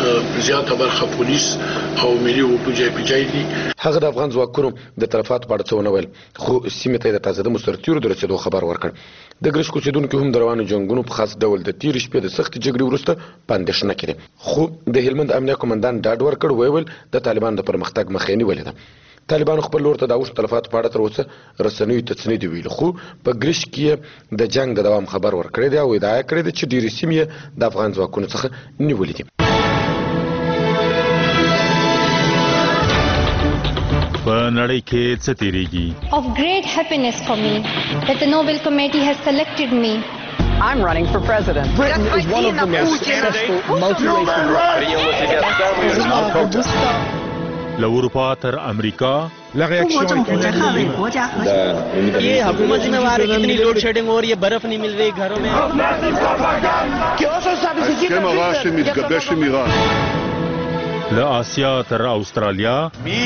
زیاته برخه پولیس او ملي اوټو جای په جای دي. هغه د افغان ځواکونو د طرفاتو په اړه څه ونه ویل خو سیمې ته د تازه مسترتیرو د رسېدو خبر ورکړ. د ګرشک اوسېدونکو هم د روانو جنګونو په خاص ډول د تېرې شپې د سختې جګړې وروسته په اندېښنه کې دي خو د هلمند امنیه قومندان ډاډ ورکړ ویل د طالبانو د پرمختګ مخه یې نیولې ده. طالبانو خپل لور ته د اوښتو تلفاتو په اړه تر اوسه رسنیو ته څه نه دي ویلي خو په ګرشک کې د جنګ د دوام خبر ورکړی دی او ادعا کړې ده چې ډېرې سیمې د افغان ځواکونو څخه نیولې دي. په نړۍ کې څه تیریږي؟ Of great happiness for me that the Nobel Committee has selected me. I'm running for president. Britain is one of the most successful multiracial له اروپا تر امریکا La reaction ये हुकूमत जिम्मेवार है कितनी लोड शेडिंग हो रही है बर्फ नहीं मिल रही घरों में ההסכם הרע שמתגבש עם איראן לאסיה תר אוסטרליה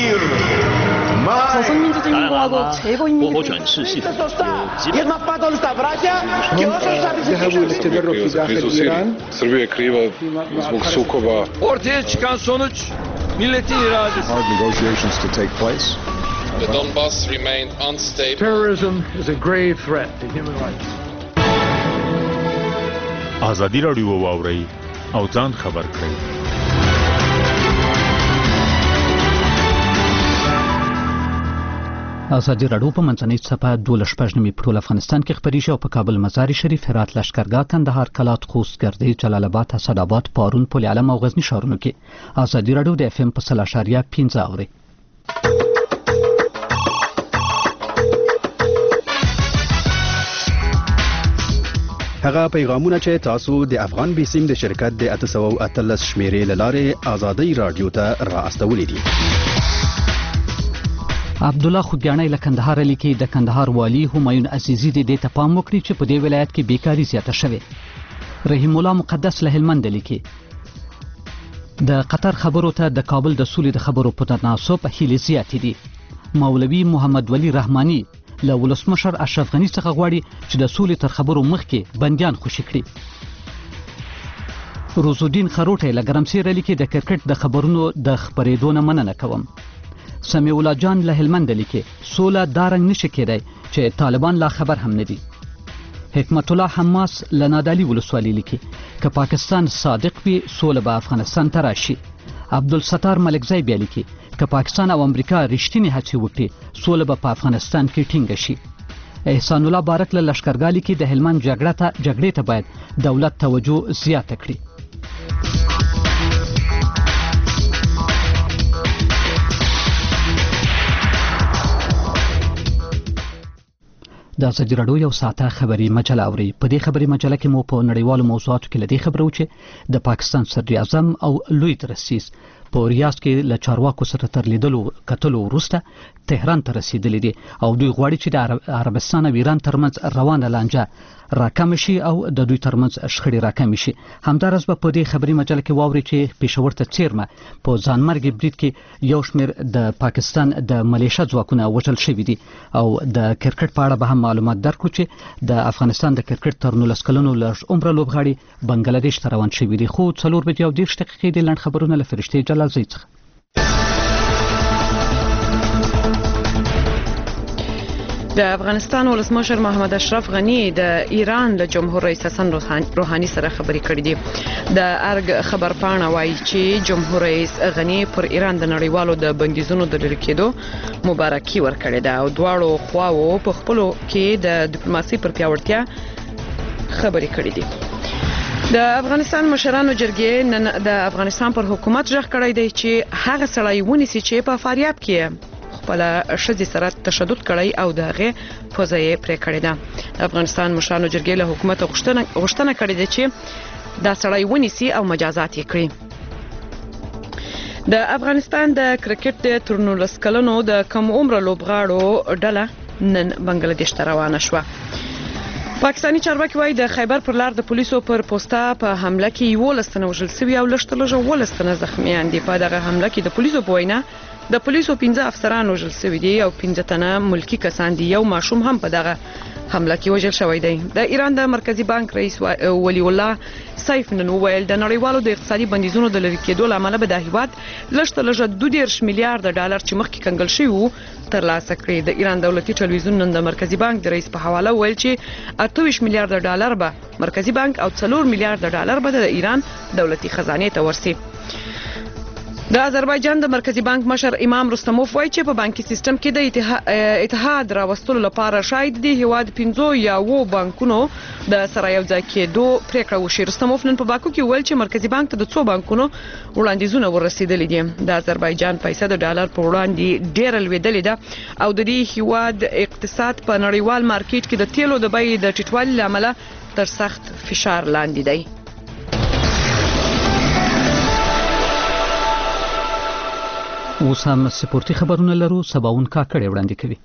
조선민주주의인공화국 최고인민국회 Srbija kriva zbog sukoba. Ortaya çıkan sonuç milletin iradesi. Hard negotiations to take place. The Donbass remained unstable. Terrorism is a grave threat to human rights. ازادي راډیو واوري او ځان خبر کړئ. ازادي راډیو په منځنۍ صفحه دولس شپږ نیمې په ټول افغانستان کې خپرې شوې او په کابل مزار شریف هرات لشکرګاه کندهار کلات خوست ګردې جلال آباد اسداباد پارون پل علم او غزنی ښارونو کې ازادي راډیو د اف ام په سل اشاریه پنځه اوري. هغه پیغامونه چې تاسو د افغان بیسیم د شرکت د اته سوه او اتلس شمیرې له لارې ازادي راډیو ته را استولې دي. عبد الله خوګیاڼی له کندهار لیکي د کندهار والی همایون عزیزی د دې ته پام وکړي چې په دې ولایت کې بیکاری زیاته شوې. رحیم الله مقدس له هلمند لیکي د قطر خبرو ته د کابل د سولې د خبرو په تناسب هیلې زیاتې دي. مولوي محمد ولی رحمانی له ولسمشر اشرف غنی څخه غواړي چې د سولې تر خبرو مخکې بندیان خوشي کړي. روزالدین خروټی له ګرمسیره لیکي د کرکټ د خبرونو د خپرېدو نه مننه کوم. سمیع الله جان له هلمند لیکي سوله دارنګ نشي کېدای چې طالبان لا خبر هم نه دي. حکمت الله حماس له نادعلي ولسوالۍ لیکي که پاکستان صادق وي سوله به افغانستان ته راشي. عبدالستار ملکزی بیا لیکي که پاکستان او امریکا رښتینې هڅې وکړي سوله به په افغانستان کې ټینګه شي. احسان الله بارک له لشکرګاه لیکي د هلمند جګړه ته جګړې ته باید دولت توجه زیاته کړي. د ازادي راډیو یو ساعته خبري مجله اوري. په دې خبري مجله کې مو په نړیوالو موضوعاتو کې لدې خبرو چې د پاکستان صدر اعظم او لوی رئیس په ریاض کې له چارواکو سره تر لیدلو کتلو وروسته تهران ته رسیدلي دي او دوی غواړي چې د عربستان او ایران ترمنځ روانه لانجه راکم شي او د دوی ترمنځ شخړې راکم شي. همدارس به په دې خبري مجله کې واوري چې پېښور ته څیرمه په ځانمرګي برید کې یو شمېر د پاکستان د ملیشه ځواکونه وژل شوي دي او د کرکټ په اړه به هم معلومات درکړو چې د افغانستان د کرکټ تر نولس کلنو لږ عمره لوبغاړي بنگلاديش ته روان شوي دي. خو څلور بجې او دېرش دقیقې د لنډ خبرونه له فرشتې جلالزۍ څخه. د افغانستان ولسمشر محمد اشرف غنی د ایران له جمهور رئیس حسن روحاني سره خبرې کړې دي. د ارګ خبر پاڼه وایي چې جمهور رئیس غنی پر ایران د نړیوالو د بندیزونو د لرې کېدو مبارکي ورکړې ده او دواړو خواو په خپلو کې د ډیپلوماسۍ پر پیاوړتیا خبرې کړې دي. د افغانستان مشرانو جرګې نن د افغانستان پر حکومت ژغ کړی دی چې هغه سړی ونیسي چې په فاریاب کې خپل ښځې سره تشدد کړی او د هغې پوزه یې پرې کړې ده. د افغانستان مشرانو جرګې له حکومته غوښتنه کړې ده چې دا سړی ونیسي او مجازات یې کړي. د افغانستان د کرکټ د تر نولس کلنو د کم عمره لوبغاړو ډله نن بنگلاديش ته روانه شوه. پاکستاني چارواکي وایي د خیبر پر لار د پولیسو پر پوسټه په حمله کې یولس تنه وژل شوي او لږ تر لږه اوولس تنه زخمیان دي. په دغه حمله کې د پولیسو په وینا د پولیسو پنځه افسران وژل شوي دي او پنځه تنه ملکی کسان دي. یو ماشوم هم په دغه حمله کې وژل شوی دی. د ایران د مرکزی بانک رئیس ولی الله سیف نن وویل د نړیوالو د اقتصادي بندیزونو د لرې کېدو له امله به د هیواد لږ تر لږه دوه دېرش میلیارډ ډالر چې مخکې کنګل شوي وو ترلاسه کړي. د ایران دولتي ټلویزیون نن د مرکزی بانک د رئیس په حواله وویل چې اته ویشت میلیارډ ډالر به مرکزی بانک او څلور میلیارډ ډالر به د ایران دولتي خزانه ته ورسي. د آذربایجان د مرکزی بانک مشر امام رستموف وایي چې په بانکي سیستم کې د اتحاد راوستلو لپاره شاید د هیواد پنځو یا وو بانکونو د سره یو ځای کېدو پریکړه وشي. رستموف نن په باکو کې ویل چې مرکزی بانک ته د څو بانکونو وړاندیزونه ورسېدلي دي. د آذربایجان پیسې د ډالر په وړاندې ډېره لوېدلې ده او د دې هیواد اقتصاد په نړیوال مارکیټ کې د تیلو د بیې د ټیټوالي له امله تر سخت فشار لاندې دی. اوس هم سپورتي خبرونه لرو. سباون کاکړی وړاندې کوي.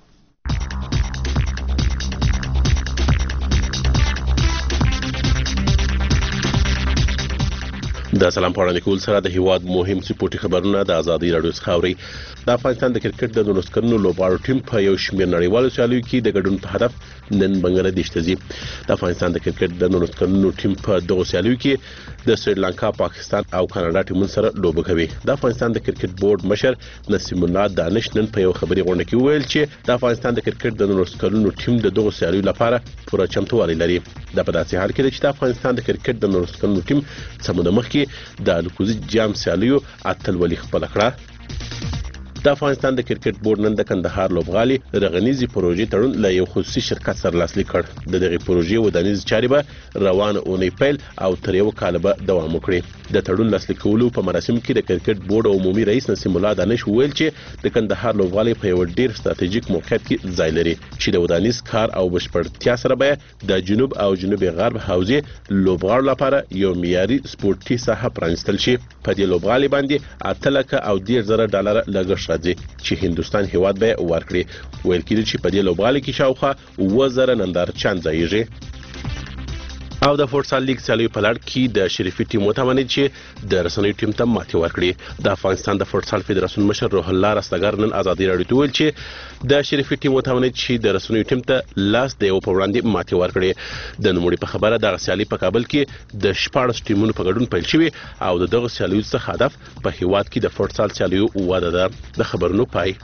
د سلام په وړاندې کول سره د هیواد مهم سپورتي خبرونه د ازادي راډیو څخه اوري. د افغانستان د کرکټ د نولس کلنو لوبغاړو ټیم په یو شمېر نړیوالو سیالیو کې د ګډون په هدف نن بنگلاديش ته ځي. د افغانستان د کرکټ د نولس کلنو ټیم په دغه سیالیو کې د سریلانکا، پاکستان او کاناډا ټیمونو سره لوبه کوي. د افغانستان د کرکټ بورډ مشر نسیم الله دانش نن په یو خبري غونډه کې وویل چې د افغانستان د کرکټ د نولس کلنو ټیم د دغه سیالیو لپاره پوره چمتووالی لري. دا په داسې حال کې چې د افغانستان د کرکټ د نولس کلنو ټیم سمونه مخکې د الکوزي جام سیالیو اتلولي خپل کړه. د افغانستان د کرکټ بورډ نن د کندهار لوبغالي رغنیزي پروژې تړون له یو خصوصي شرکت سره لاسلیک کړ. د دغه پروژې ودانیز چارې به روانه اونۍ پیل او تر یو کال به دوام وکړي. د تړون لاسلیکولو په مراسم کې د کرکټ بورډ عمومي رئیس نسیم الله دانش وویل چې د کندهار لوبغالي په یو ډیر ستراتیژیک موقعیت کې ځای لري چې د ودانیز کار او بشپړتیا سره به د جنوب او جنوب غرب حوزې لوبغاړو لپاره یو معیاري سپورتي ساحه پرانستل شي. په دې لوبغالي باندې اته لکه او ډیر زره ډالر لګښت راځي چې هندستان هیواد به ورکړي. ویل کېږي چې په دې لوبغالي کې شاوخوا اووه زره نندارچیان ځایږي. او د فوټسال لیګ سیالیو په لړ کې د شریفي ټیم وتوانید چې د رسنیو ټیم ته ماتې ورکړي. د افغانستان د فوټسال فدراسیون مشر روح الله رستګر نن ازادي راډیو ته ویل چې د شریفي ټیم وتوانید چې د رسنیو ټیم ته لاس د یو په وړاندې ماتې ورکړي. د نوموړي په خبره د سیالي په کابل کې د شپاړس ټیمونو په ګډون پیل شوی او د دغه سیالیو څخه هدف په هیواد کې د فوټسال سیالیو واده ده. د خبرونو پای.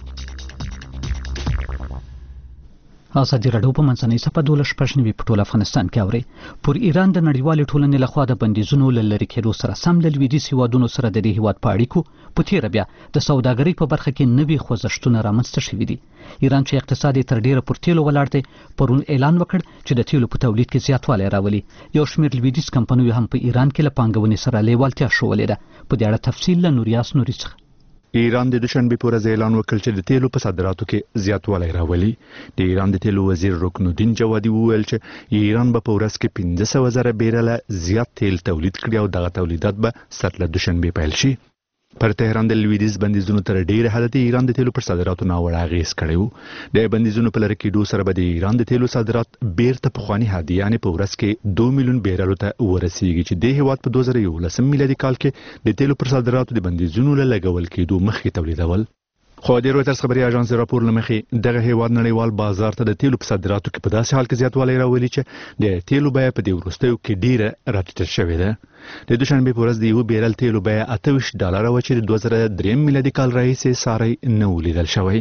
ازادي راډیو په منځنۍ صفحه دولس شپږ نوي په ټول افغانستان کې اوري. پر ایران د نړیوالې ټولنې لخوا د بندیزونو له لرې کېدو سره سم له لویدیځ هیوادونو سره د دې هیواد په اړیکو په تېره بیا د سوداګرۍ په برخه کې نوي خوځښتونه رامنځته شوي دي. ایران چې اقتصاد یې تر ډیره پر تیلو ولاړ دی پرون اعلان وکړ چې د تیلو په تولید کې زیاتوالی راولي. یو شمېر لویدیځ کمپنیو هم په ایران کې له پانګونې سره لیوالتیا ښودلې ده. په دې اړه تفصیل له نوریاس نوري څخه. ایران د دوشنبه پر ورځ اعلان وکړ چې د تیلو په صادراتو کې زیاتوالی راولي. د ایران د تیلو وزیر رکن الدین جوادي وویل چې ایران به په ورځ کې پنځه سوه زره بیرله زیات تیل تولید کړي او دغه تولیدات به سره له دوشنبه پیل شي. پر تهران د لویدیز بندیزونو تر ډیره حد ایران د تیلو پر صادراتو ناوړه اغیز کړی وو. د بندیزونو په لړ کې دوه سره به د ایران د تیلو صادرات بیرته پخوانی حد یعنی په ورځ کې دوه میلیون بیرلو ته ورسیږي چې د هیواد په دوه زره یولسم میلادي کال کې د تیلو پر صادراتو د بندیزونو له لګول کېدو مخکې تولیدول. خو د رويټرز خبري اژانس راپور لمخې دغه هیواد نړیوال بازار ته د تیلو په صادراتو کې په داسې حال کې زیاتوالی راولي چې د تیلو بیه په دې وروستیو کې ډیره راټیټه شوې ده. د دوشنبه په ورځ د یو بیرل تیلو بیه اته ویشت ډالر و چې د دوه زره درې میلادي کال راهیسې ساری نه ولیدل شوی.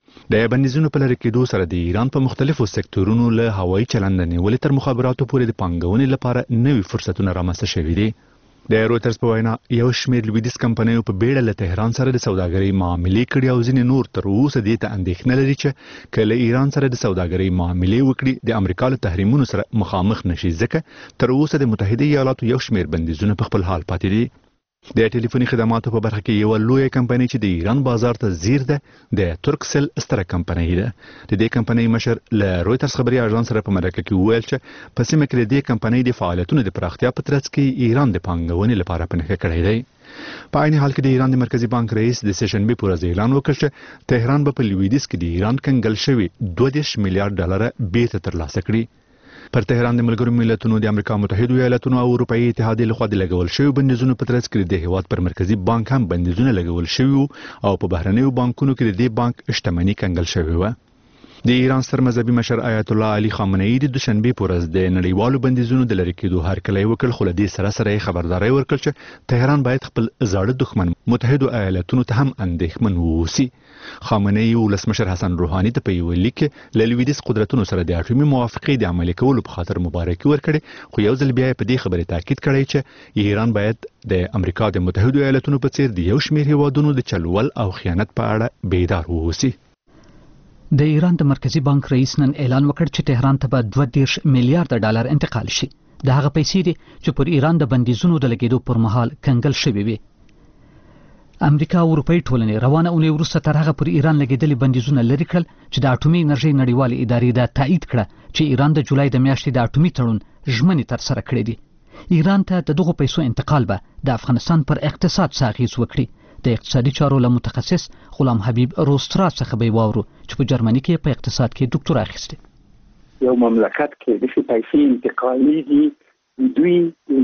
د بندیزونو په لړ کې دوه سره د ایران په مختلفو سکتورونو له هوایي چلند نیولې تر مخابراتو پورې د پانګونې لپاره نوي فرصتونه رامنځته شوي دي. د رويټرز په وینا یو شمېر لویدیز کمپنیو په بیړه له تهران سره د سوداګرۍ معاملې کړي او ځینې نور تر اوسه دې ته اندېښنه لري چې کله ایران سره د سوداګرۍ معاملې وکړي د امریکا له تحریمونو سره مخامخ نشي ځکه تر اوسه د متحده ایالاتو یو شمېر بندیزونه په خپل حال پاتې دي. د ټلیفوني خدماتو په برخه کې یو لوی کمپنۍ چې د ایران بازار ته ځیر ده د ترکسل ستره کمپنۍ ده. د دې کمپنۍ مشر له رويټرز خبري اژانس سره په مرکه کې وویل چې په سیمه کې د دې کمپنۍ د فعالیتونو د پراختیا په ترڅ کې ایران د پانګونې لپاره پنهخه کړی دی. په عین حال کې د ایران د مرکزی بانک رئیس د سشنبه په ورځ اعلان وکړ چې تهران به په لویدیز کې د ایران کنګل شوی دوه دېرش میلیارډ ډالر بیرته ترلاسه کړي. پر تهران د ملګرو ملتونو د امریکا متحده ایالاتونو او اروپאי اتحادیې لخوا د لګول شوی بندیزونو په ترڅ کې د هیواد پر مرکزی بانک هم بندیزونه لګول شوی او په بهرنیو بانکونو کې د دې بانک شتمنۍ کنګل شوی و. د ایران ستر مذهبي مشر آیت الله علي خامنه‌ای د دوشنبه په ورځ د نړیوالو بندیزونو د لری کېدو هرکلی وکړ خو له دې سره سره خبرداري ورکړ چې تهران باید خپل زاړه دښمن متحده ایالاتونو ته هم اندېښمن ووسی. خامنه‌ای ولسمشر حسن روحاني ته په یو لیک کې له لویدیز قدرتونو سره د اټومي موافقې د عملي کولو په خاطر مبارکي ورکړي خو یو ځل بیا په دې خبره تاکید کړی چې ایران باید د امریکا د متحده ایالاتونو په څیر د یو شمېر هیوادونو د چلول او خیانت په اړه بیدار ووسی. د ایران د مرکزی بانک رئیس نن اعلان وکړ چې تهران ته به دوه دېرش میلیارډ ډالر انتقال شي. د هغه پیسې دي چې پر ایران د بندیزونو د لګیدو پر مهال کنګل شوي وي. امریکا او اروپאי ټولنې روانه اونۍ وروسته تر هغه پر ایران لګیدلي بندیزونه لرې کړل چې د اټومي انرژۍ نړیوالې ادارې دا تایید کړه چې ایران د جولای د میاشتې د اټومي تړون ژمنې ترسره کړې دي. ایران ته د دغو پیسو انتقال به د افغانستان پر اقتصاد څه اغیز وکړي. د اقتصادي چارو له متخصص غلام حبیب روسترا څخه به واورو چې په جرمني کې په اقتصاد کې ډاکټر اخیسته. یو مملکت کې د پیسې انتقالي دي دوی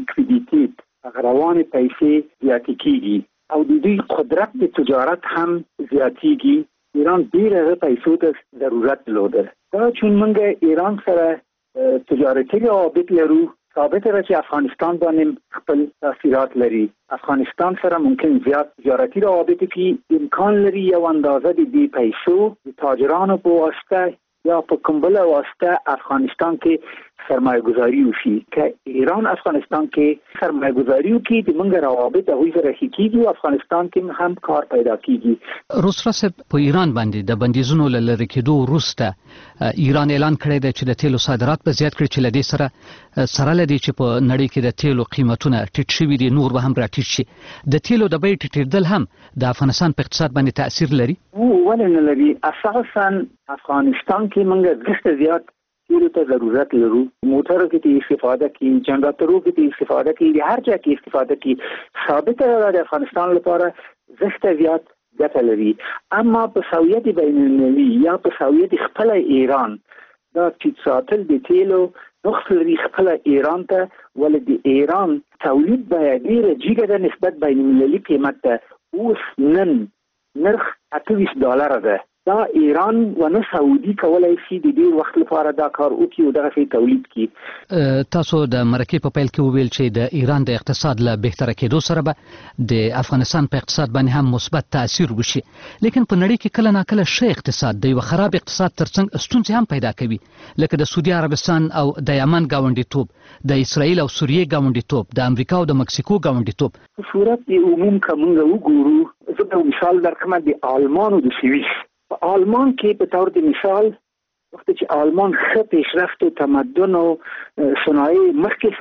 لیکویډیټي غروان پیسې زیات کیږي او د دوی قدرت د تجارت هم زیاتیږي. ایران ډیره پیسو ته ضرورت لري. دا چون موږ ایران سره تجارتي روابط لرو ثابت را چې افغانستان باندې خپل تاثیرات لري. افغانستان سره ممکن زیات تجارتي روابط کې امکان لري یو اندازه د دې پیسو د تاجرانو په واسطه یا په کوم بل واسطه افغانستان کې سرمایه گذاری وشي. که ایران افغانستان کې سرمایه گذاری وکړي د موږ روابط هغوی سره ښه کیږي او افغانستان کې هم کار پیدا کیږي. روسرا صاحب په ایران باندې د بندیزونو له لرې کېدو وروسته ایران اعلان کړی دی چې د تیلو صادرات به زیات کړي چې له دې سره سره لدی چې په نړۍ کې د تیلو قیمتونه ټیټ شوي دي نور به هم راټیټ شي. د تیلو د بیې ټیټېدل هم د افغانستان په اقتصاد باندې تاثیر لري. ولې نه لري؟ اساسا افغانستان کې موږ ډېر زیات تیلو ته ضرورت لرو. موټرو کې استفاده کی، جنراتورو کې استفاده کی، هر ځای کې استفاده کی. ثابت ده د افغانستان لپاره زښت زیات ګټه لري. اما په سویت بین المللي یا په سویت خپل ایران دا چې ساتل د تیلو نقص لري خپل ایران ته ولې د ایران تولید باید ډیره جګه ده نسبت بین المللي قیمت ته. اوس نن نرخ اته ویشت ډالر ده. دا ایران و نه سعودي کولای شي د دې وخت لپاره دا کار وکړي او دغه تولید کړي. تاسو د مرکې په پیل کې وویل چې د ایران د اقتصاد له بهتره کېدو سره به د افغانستان په اقتصاد باندې هم مثبت تاثیر وشي. لیکن په نړۍ کې کله ناکله ښه اقتصاد د یو خراب اقتصاد ترڅنګ ستونزې هم پیدا کوي لکه د سعودي عربستان او د یمن ګاونډیتوب، د اسرائیل او سوریې ګاونډیتوب، د امریکا او د مکسیکو ګاونډیتوب. په صورت د عموم کومه وګورو زه د مثال درکمه د آلمان او د سویس. په آلمان کې په تور د مثال وخت چې آلمان ښه پیشرفت او تمدن او صنایع مخکې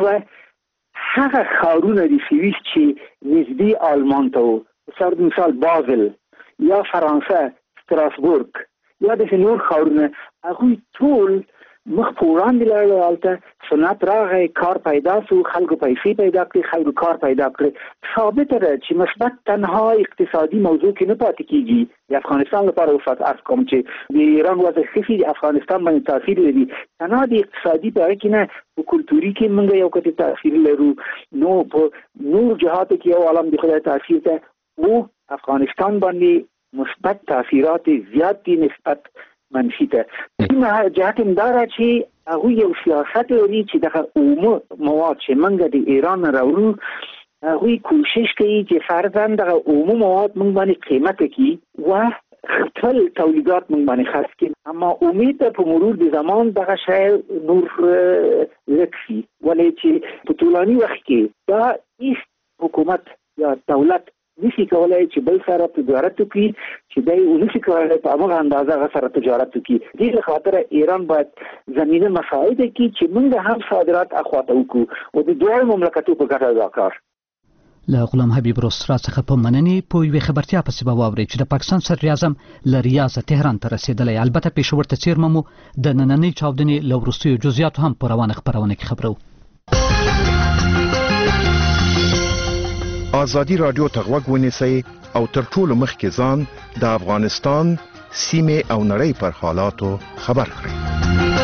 شوه هغه ښارونه د سویس چې نږدې آلمان ته وو په تور د مثال بازل یا فرانسه ستراسبورګ یا د نور ښارونه هغوی ټول مخ په وړاندې لاړ، هلته صنعت راغی، کار پیدا شو، خلکو پیسې پیدا کړې، خلکو کار پیدا کړې. ثابته ده چې مثبت تنها اقتصادي موضوع کې نه پاتې کېږي. د افغانستان لپاره وفات ارز کوم چې د ایران وضع خفي د افغانستان باندې تاثیر لري، تنها د اقتصادي په اړه کې نه، په کلتوري کې موږ یو کته تاثیر لرو، نو په نور جهات کې یو عالم د خدای تاثیر ته او افغانستان باندې مثبت تاثیرات زیات دي نسبت منفي ته. کومه جهت انداره چې هغه یو سیاست لري چې دغه عموم مواد چې موږ د ایران راوړو، هغه کوشش کوي چې فرضاً دغه عموم مواد موږ باندې قیمت کړي و خپل تولیدات موږ باندې خرڅ کړي، اما امید په مرور د زمان دغه شی نور لکسي، ولې چې په طولاني وخت کې دا هیڅ حکومت یا دولت نشي کولای چې بل سره تجارت وکړي چې دای ونشي کولای په هغه اندازه غ سره تجارت وکړي. دې خاطر ایران باید زمينه مساعده کړي چې موږ هم صادرات اخواته وکړو او د دوه مملکتونو په ګټه دا کار. له غلام حبیب روسترا څخه په مننې په یوې خبرتیا په سبب واوري چې د پاکستان صدر اعظم له ریاض تهران ته رسیدلی، البته پېښور ته څیرمه مو د نننۍ چاودنې له وروستیو جزئیاتو هم په روانه خپرونه کې خبرو. آزادی رادیو ته غوږ ونیسئ او تر ټولو مخکې ځان د افغانستان سیمې او نړۍ پر حالاتو خبر کړئ.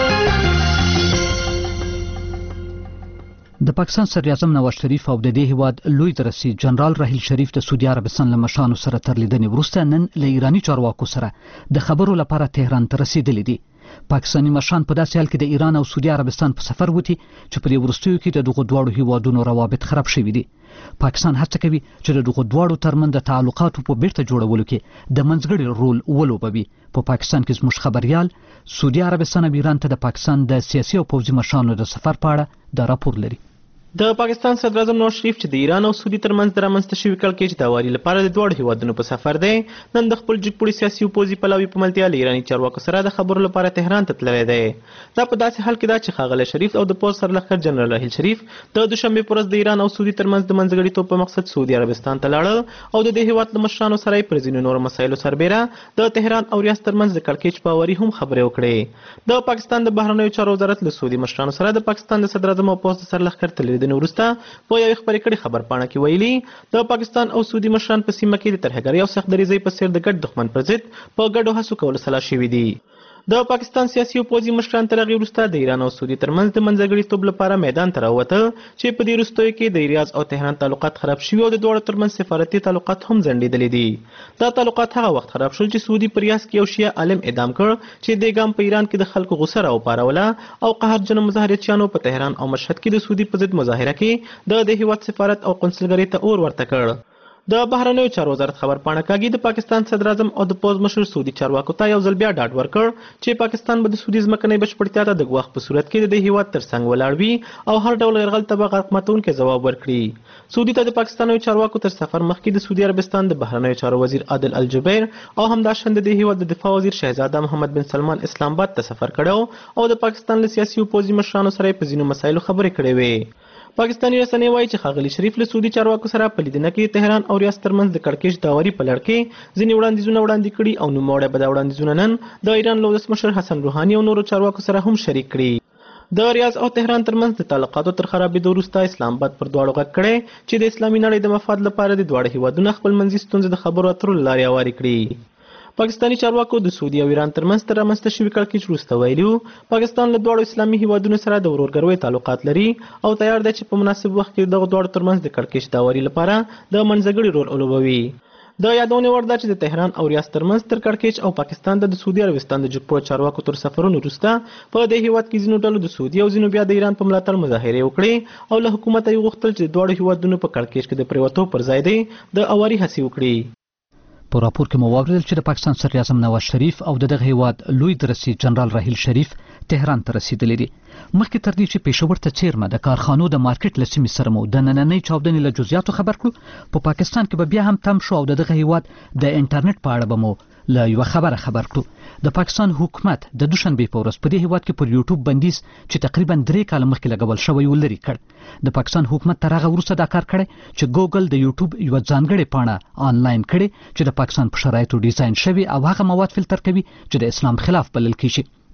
د پاکستان صدر اعظم نواز شریف او د دې هیواد لوی درسي جنرال راحیل شریف د سعودي عربستان له مشرانو سره تر لیدنې وروسته نن له ایراني چارواکو سره د خبرو لپاره تهران ته رسیدلي دي. پاکستاني مشران په داسې حال کې د ایران او سعودي عربستان په سفر وتی چې په دې وروستیو کې د دغو دواړو هیوادونو روابط خراب شوي دي. پاکستان هڅه کوي چې د دغو دواړو ترمنځ د تعلقاتو په بیرته جوړولو کې د منځګړي رول ولوبوي. په پاکستان کې زموږ خبريال سعودي عربستان او ایران ته د پاکستان د سیاسي او پوځي مشرانو د سفر په اړه دا راپور لري. د پاکستان صدر اعظم نواز شریف چې د ایران او سعودي ترمنځ د رامنځته شوي کړکېچ د هواري لپاره د دواړو هیوادونو په سفر دی، نن د خپل جګپوړي سیاسي او پوځي پلاوي په ملتیا له ایراني چارواکو سره د خبرو لپاره تهران ته تللی دی. دا په داسې حال کې ده چې ښاغلی شریف او د پوځ سرلښکر جنرال راحیل شریف د دوشنبې په ورځ د ایران او سعودي ترمنځ د منځګړیتوب په مقصد سعودي عربستان ته لاړل او د دې هیواد له مشرانو سره یې پر ځینو نورو مسایلو سربیره د تهران او ریاض ترمنځ د کړکېچ په هواري هم خبرې وکړې. د پاکستان د بهرنیو چارو وزارت له سعودي مشرانو سره د پاکستان د صدر اعظم او پوځ د سرلښکر تر لیدنې وروسته په یوې خبرې کړې خبر پاڼه کې ویلي د پاکستان او سعودي مشران په سیمه کې د ترهګرۍ او سختدریزۍ په څیر د ګډ دښمن پر ضد په ګډو هڅو کولو سلا شوي دي. د پاکستان سیاسي او پوځي مشران تر هغې وروسته د ایران او سعودي ترمنځ د منځګړیتوب لپاره میدان ته راووته چې په دې وروستیو کې د ریاض او تهران تعلقات خراب شوي او د دواړو ترمنځ سفارتي تعلقات هم ځنډېدلي دي. دا تعلقات هغه وخت خراب شول چې سعودي په ریاض کې یو شیعه عالم اعدام کړ چې دې ګام په ایران کې د خلکو غوسه راوپاروله او قهرجنو مظاهرچیانو په تهران او مشهد کې د سعودي په ضد مظاهره کې د دې هیواد سفارت او قونسلګرۍ ته اور ورته کړ. د بهرنیو چارو وزارت خبر پاڼه کاږي د پاکستان صدر اعظم او د پوځ مشر سعودي چارواکو ته یو ځل بیا ډاډ ورکړ چې پاکستان به د سعودي ځمکنۍ بشپړتیا ته د ګواښ په صورت کې د دې هیواد ترڅنګ ولاړ وي او هر ډول یرغل ته به غرق ماتونکی ځواب ورکړي. سعودي ته د پاکستاني چارواکو تر سفر مخکې د سعودي عربستان د بهرنیو چارو وزیر عادل الجبیر او همداشان د دې هیواد د دفاع وزیر شهزاده محمد بن سلمان اسلام آباد ته سفر کړی او د پاکستان له سیاسي او پوځي مشرانو سره په ځینو مسایلو خبرې کړې وې. پاکستاني رسنۍ وایي چې ښاغلي شریف له سعودي چارواکو سره په لیدنه کې تهران او ریاض ترمنځ د کړکېچ د هواري په لړ کې ځینې وړاندیزونه وړاندې کړي او نوموړی به دا وړاندیزونه نن د ایران له ولسمشر حسن روحاني او نورو چارواکو سره هم شریک کړي. د ریاض او تهران ترمنځ د تعلقاتو تر خرابېدو وروسته اسلام آباد پر دواړو غږ کړی چې د اسلامي نړۍ د مفاد لپاره د دواړو هیوادونو خپل منځي ستونزې د خبرو اترو له لارې هوارې کړي. پاکستاني چارواکو د سعودي او ایران ترمنځ تر رامنځته شوي کړکېچ وروسته ویلي پاکستان له دواړو اسلامي هیوادونو سره د ورورګلوۍ تعلقات لري او تیار دی چې په مناسب وخت کې دغو دواړو ترمنځ د کړکېچ د هواري لپاره د منځګړي رول ولوبوي. د یادونې وړ ده چې د تهران او ریاض ترمنځ تر کړکېچ او پاکستان ته د سعودي عربستان د جګپوړو چارواکو تر سفرونو وروسته په دې هیواد کې ځینو ډلو د سعودي او ځینو بیا د ایران په ملاتړ مظاهرې وکړې او له حکومته یې غوښتل چې د دواړو هیوادونو په کړکېچ کې د پرېوتو پر ځای دی د هواري هڅې وکړي. په راپور کې مو واوریدل چې د پاکستان صدر اعظم نواز شریف او د دغه هیواد لوی درسي جنرال راحیل شریف تهران ته رسیدلی دي. مخکې تر دې چې پېښور ته څیرمه د کارخانو د مارکیټ له سیمې سره مو د نننۍ چاودنې له جزئیاتو خبر کړو. په پاکستان کې به بیا هم تم شو او د دغه هیواد د انټرنیټ په اړه به مو له یوه خبره خبر کړو. د پاکستان حکومت د دوشنبې په ورځ په دې هیواد کې پر یوټیوب بندیز چې تقریبا درې کاله مخکې لګول شوی و لرې کړ. د پاکستان حکومت تر هغه وروسته دا کار کړی چې ګوګل د یوټیوب یوه ځانګړې پاڼه آنلاین کړې چې د پاکستان په شرایطو ډیزاین شوي او هغه مواد فلتر کوي چې د اسلام خلاف بلل کیږي.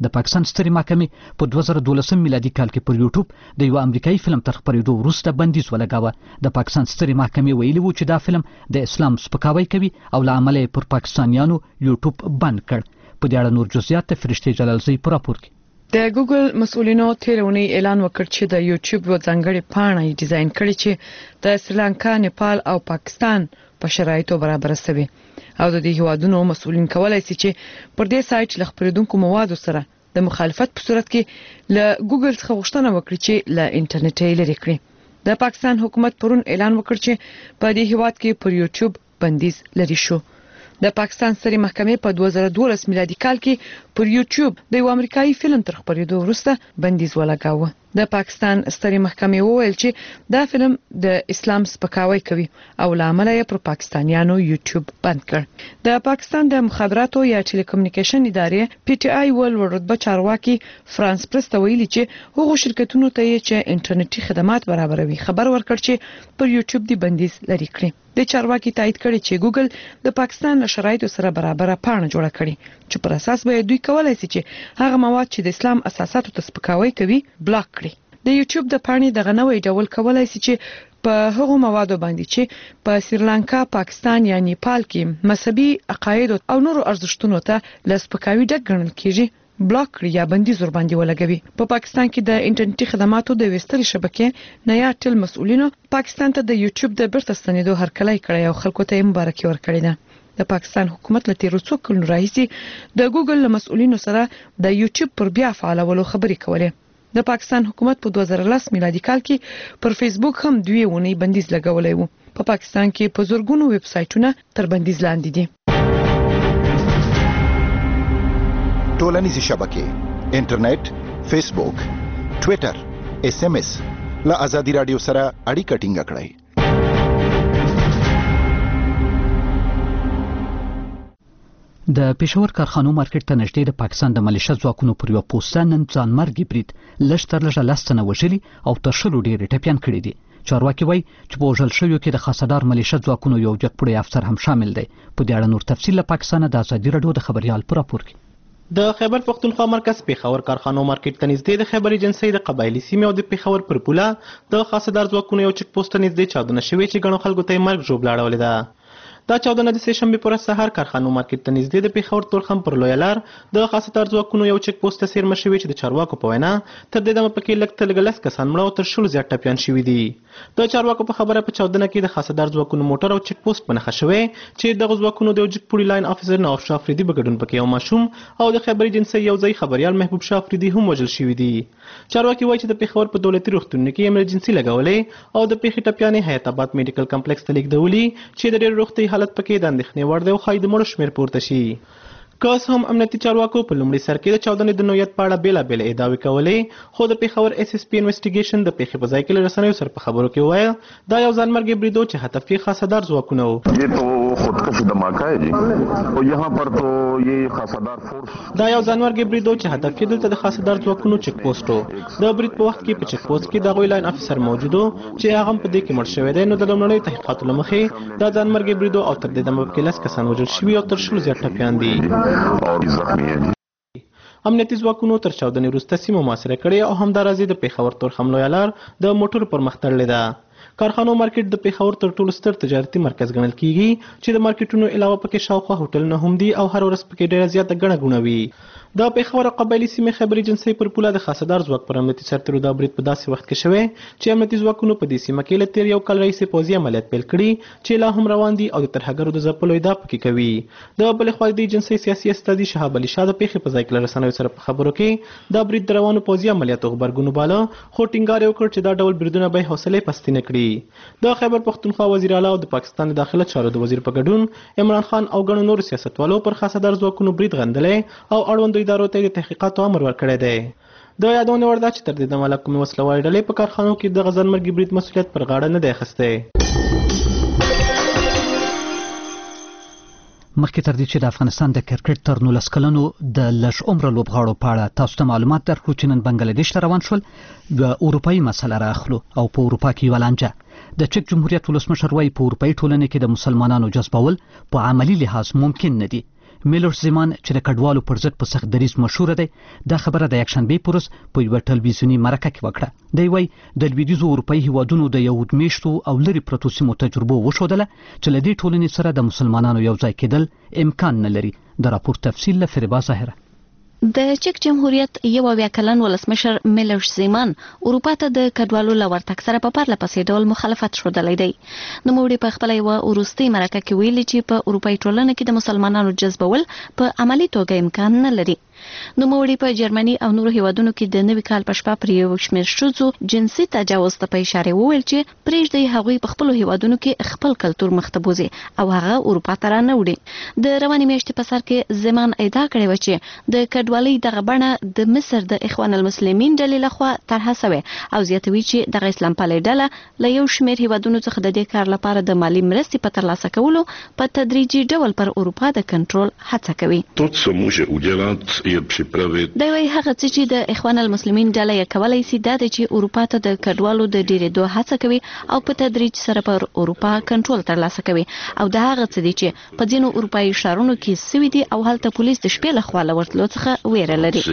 د پاکستان سترې محکمې په دوه زره دولسم میلادي کال کې پر یوټیوب د یو امریکایي فلم تر خپرېدو وروسته بندیز ولګاوه. د پاکستان سترې محکمې ویلي وو چې دا فلم د اسلام سپکاوی کوي او له امله یې پر پاکستانیانو یوټیوب بند کړ. په دې اړه نور جزئیات فرشتي جلالزی په راپور کې. د ګوګل مسؤلینو تیرونی اعلان وکړ چې د یوټیوب و ځانګړي پاڼه ډیزاین کړي چې د سریلانکا، نیپال او پاکستان په شرایطو برابر شوي او د دې هیوادونو مسؤلین کولای شي چې پر دې سایت ل خبرېدونکو موادو سره د مخالفت په صورت کې له ګوګل څخه غوښتنه وکړي چې له انټرنیټ یې لري کړي. د پاکستان حکومت پرون اعلان وکړ چې په دې هیواد کې پر یوټیوب بندیز لري شو. د پاکستان سترې محکمې په دوه زره دولس میلادي کال کې پر یوټیوب د یو امریکایي فلم تر خبرېدو وروسته بندیز ولګاوه. د پاکستان سترې محکمې وویل چې دا فلم د اسلام سپکاوی کوي او له امله یې پر پاکستانیانو یوټیوب بند کړ. د پاکستان د مخابراتو یا ټیلیکومونیکیشن ادارې پی ټی آی ول ورتبه چارواکي فرانس پرس ته ویلي چې هغو شرکتونو ته چې انټرنیټي خدمات برابروي خبر ورکړ چې پر یوټیوب دی بندیز لري کړی. د چارواکي تایید کړي چې ګوګل د پاکستان له شرایطو سره برابر پاڼه جوړه کړي چې پر اساس به دوی کولای شي چې هغه مواد چې د اسلام اساساتو ته سپکاوی کوي بلاک کړي. د یوټیوب د پاڼې دغه نوې ډول کولای شي چې په هغو موادو باندې چې په سریلانکا، پاکستان یا نیپال کې مذهبي عقاید او نورو ارزښتونو ته له سپکاوي ډک ګڼل کیږي بلاک کړي یا بندیز ور باندې ولګوي. په پاکستان کې د انټرنیټي خدماتو د وستري شبکې نیا ټل مسؤلینو پاکستان ته د یوټیوب د بیرته ستنېدو هرکلی کړی او خلکو ته مبارکي ورکړې ده. د پاکستان حکومت له تیرو څو کلونو راهیسې د ګوګل له مسؤلینو سره د یوټیوب پر بیا فعالولو خبرې کولې. د پاکستان حکومت په دوه زره لس میلادي کال کې پر فیسبوک هم دوی ونی بندیز لګولې وو. په پاکستان کې په زورګونو ویب سایټونه تر بندیز لاندې دي. ټولنیزې شبکې، انټرنیټ، فیسبوک، ټوئیټر، ایس ایم ایس له ازادي رادیو سره اړیکه ټینګه کړئ. د پېښور کارخانو مارکیټ ته نږدې د پاکستان د ملیشه ځواکونو پر یو پوسټه نن ځانمرګي برید لږ تر لږه لس تنه وژلي او تر شلو ډېر ټپیان کړي دي. چارواکي وایي چې په وژل شویو کې د خاصدار ملیشه ځواکونو یو جګپوړی افسر هم شامل دی. په دې اړه نور تفصیل له پاکستان د ازادي رادیو د خبريال پر راپور کې. د خیبر پختونخوا مرکز پېښور کارخانو مارکیټ ته نږدې د خیبر ایجنسۍ د قبایلي سیمې او د پېښور پر پوله د خاصدار ځواکونو یو چک پوسټ نږدې چاودنه شوې چې ګڼو خلکو ته مرګ ژوبله اړولې ده. دا چاودنه د سه شنبې پر سهار کارخانو مارکیټ ته نږدې د پېښور تورخم پر لویه لار د خاصدار ځواکونو یو چک پوسټ ته څیرمه شوې چې د چارواکو په وینا تر دې دمه پکې لږ تر لږه لس کسان مړه او تر شلو زیات ټپیان شوي دي. د چارواکو په خبره په چاودنه کې د خاصدار ځواکونو موټر او چک پوسټ په نښه شوی چې دغه ځواکونو د یو جګپوړي لاین افیسر نواب شاه افریدي په ګډون پکې یو ماشوم او د خیبر ایجنسۍ یو ځای خبریال محبوب شاه افریدي هم وژل شوي دي. چارواکي وایي چې د پېښور په دولتي روغتونونو کې ایمرجنسي لګولې او د پېښې ټپیانې حیات آباد میډیکل کمپلیکس ته لیږدولي چې د ډېر روغتي حالت پکې د اندېښنې وړ دی او ښایي د مړو شمېر پورته شي. که هم امنیتي چارواکو په لومړي سر کې د چاودنې د نوعیت په اړه بېلابېلې ادعاوې کولې خو د پېښور ایس ایس پي انویسټیګیشن د پېښې په ځای کې له رسنیو سره په خبرو کې وویل دا یو ځانمرګي بریدو چې هدف یې خاصدار ځواکونه وو. دا یو ځانمرګي بریدو چې هدف یې دلته د خاصدار ځواکونو چک پوسټ و. د برید په وخت کې په چک پوسټ کې د هغوی لاین افیسر موجود و چې هغه هم په دې کې مړ شوی دی. نو د لومړنیو تحقیقاتو له مخې دا ځانمرګي بریدو او تر دې دمه پکې لس کسان وژل شوي او تر شلو زیات ټپیان دي. امنیتي ځواکونو تر چاودنې وروسته سیمه محاصره کړې او همداراز د پېښور تورخم لویه لار د موټرو پر مخ تړلې ده. کارخانو مارکیټ د پېښور تر ټولو ستر تجارتي مرکز ګڼل کیږي چې د مارکیټونو علاوه پکې شاوخوا هوټلونه هم دي او هر ورځ پکې ډېره زیاته ګڼه ګوڼه وي. د پېښور قبایلي سیمې خیبر ایجنسۍ پر پوله د خاصدار ځواک پر امنیتي سرتېرو دا برید په داسې وخت کې شوی چې امنیتي ځواکونو په دې سیمه کې له تېر یو کال راهیسې پوځي عملیات پیل کړي چې لا هم روان دي او د ترهګرو د ځپلو ادعا پکې کوي. د بلې خوا د ایجنسۍ سیاسي استازي شهاب علي شاه د پېښې په ځای کې له رسنیو سره په خبرو کې دا برید د روانو پوځي عملیاتو غبرګون وباله خو ټینګار یې وکړ چې دا ډول بریدونه به یې حوصلې پستې نه کړي. د خیبر پختونخوا وزیر اعلی او د پاکستان د داخله چارو د وزیر په ګډون عمران خان او ګڼو نورو سیاستوالو پر خاصدار ځواکونو برید غندلی او اړوندو ادارو ته د تحقیقاتو امر ورکړی دی. د یادونې وړ ده چې تر دې دمه له کومې وسلوالې ډلې په کارخانو کې د ځانمرګي برید مسؤلیت پر غاړه نه دی اخیستی. مخکې تر دې چې د افغانستان د کرکټ تر نولس کلنو د لږ عمره لوبغاړو په اړه تاسو ته معلومات درکړو چې نن بنګلادیش ته روان شول یوه اروپایي مسله راخلو او په اروپا کې یوه لانجه. د چک جمهوریت ولسمشر وایي په اروپایي ټولنې کې د مسلمانانو جذبول په عملي لحاظ ممکن نه دي. میلوش زیمان چې د کډوالو پر ضد په سخت دریځ مشهور دی دا خبره د یکشنبې پورس په یوه ټلویزیوني مرکه کې وکړه. دی وایي د لویدیځو اروپایي هیوادونو د یهود میشتو او لرې پرتو سیمو تجربو وښودله چې له دې ټولنې سره د مسلمانانو یو ځای کېدل امکان نه لري. د راپور تفصیل له فریبا ظاهره. د چک جمهوریت یو اویا کلن ولسمشر میلوش زیمان اروپا ته د کډوالو له ورتګ سره په پرله پسې ډول مخالفت ښودلی دی. نوموړي په خپله یوه وروستۍ مرکه کې ویلي چې په اروپایي ټولنه کې د مسلمانانو جذبول په عملي توګه امکان نه لري. نوموړي په جرمني او نورو هیوادونو کې د نوي کال په شپه پر یو شمېر ښځو جنسي تجاوز ته په اشاره وویل چې پرېږدئ هغوی په خپلو هیوادونو کې خپل کلتور مخ ته بوځي او هغه اروپا ته رانه وړي. د روانې میاشتې په سر کې زمان ادعا کړې وه چې د کډوالۍ دغه بڼه د مصر د اخوان المسلمین ډلې لخوا طرحه سوې او زیاتوي چې دغه اسلام پالې ډله له یو شمېر هیوادونو څخه د دې کار لپاره د مالي مرستې په ترلاسه کولو په تدریجي ډول پر اروپا د کنټرول هڅه کوي. دا وایي هغه څه چې د اخوان المسلمین ډله یې کولی سي دا دی چې اروپا ته د کډوالو د ډېرېدو هڅه کوي او په تدریج سره پر اروپا کنټرول ترلاسه کوي او دا هغه څه دی چې په ځینو اروپایي ښارونو کې سوي دي او هلته پولیس د شپې لخوا له ورتلو څخه ویره لري.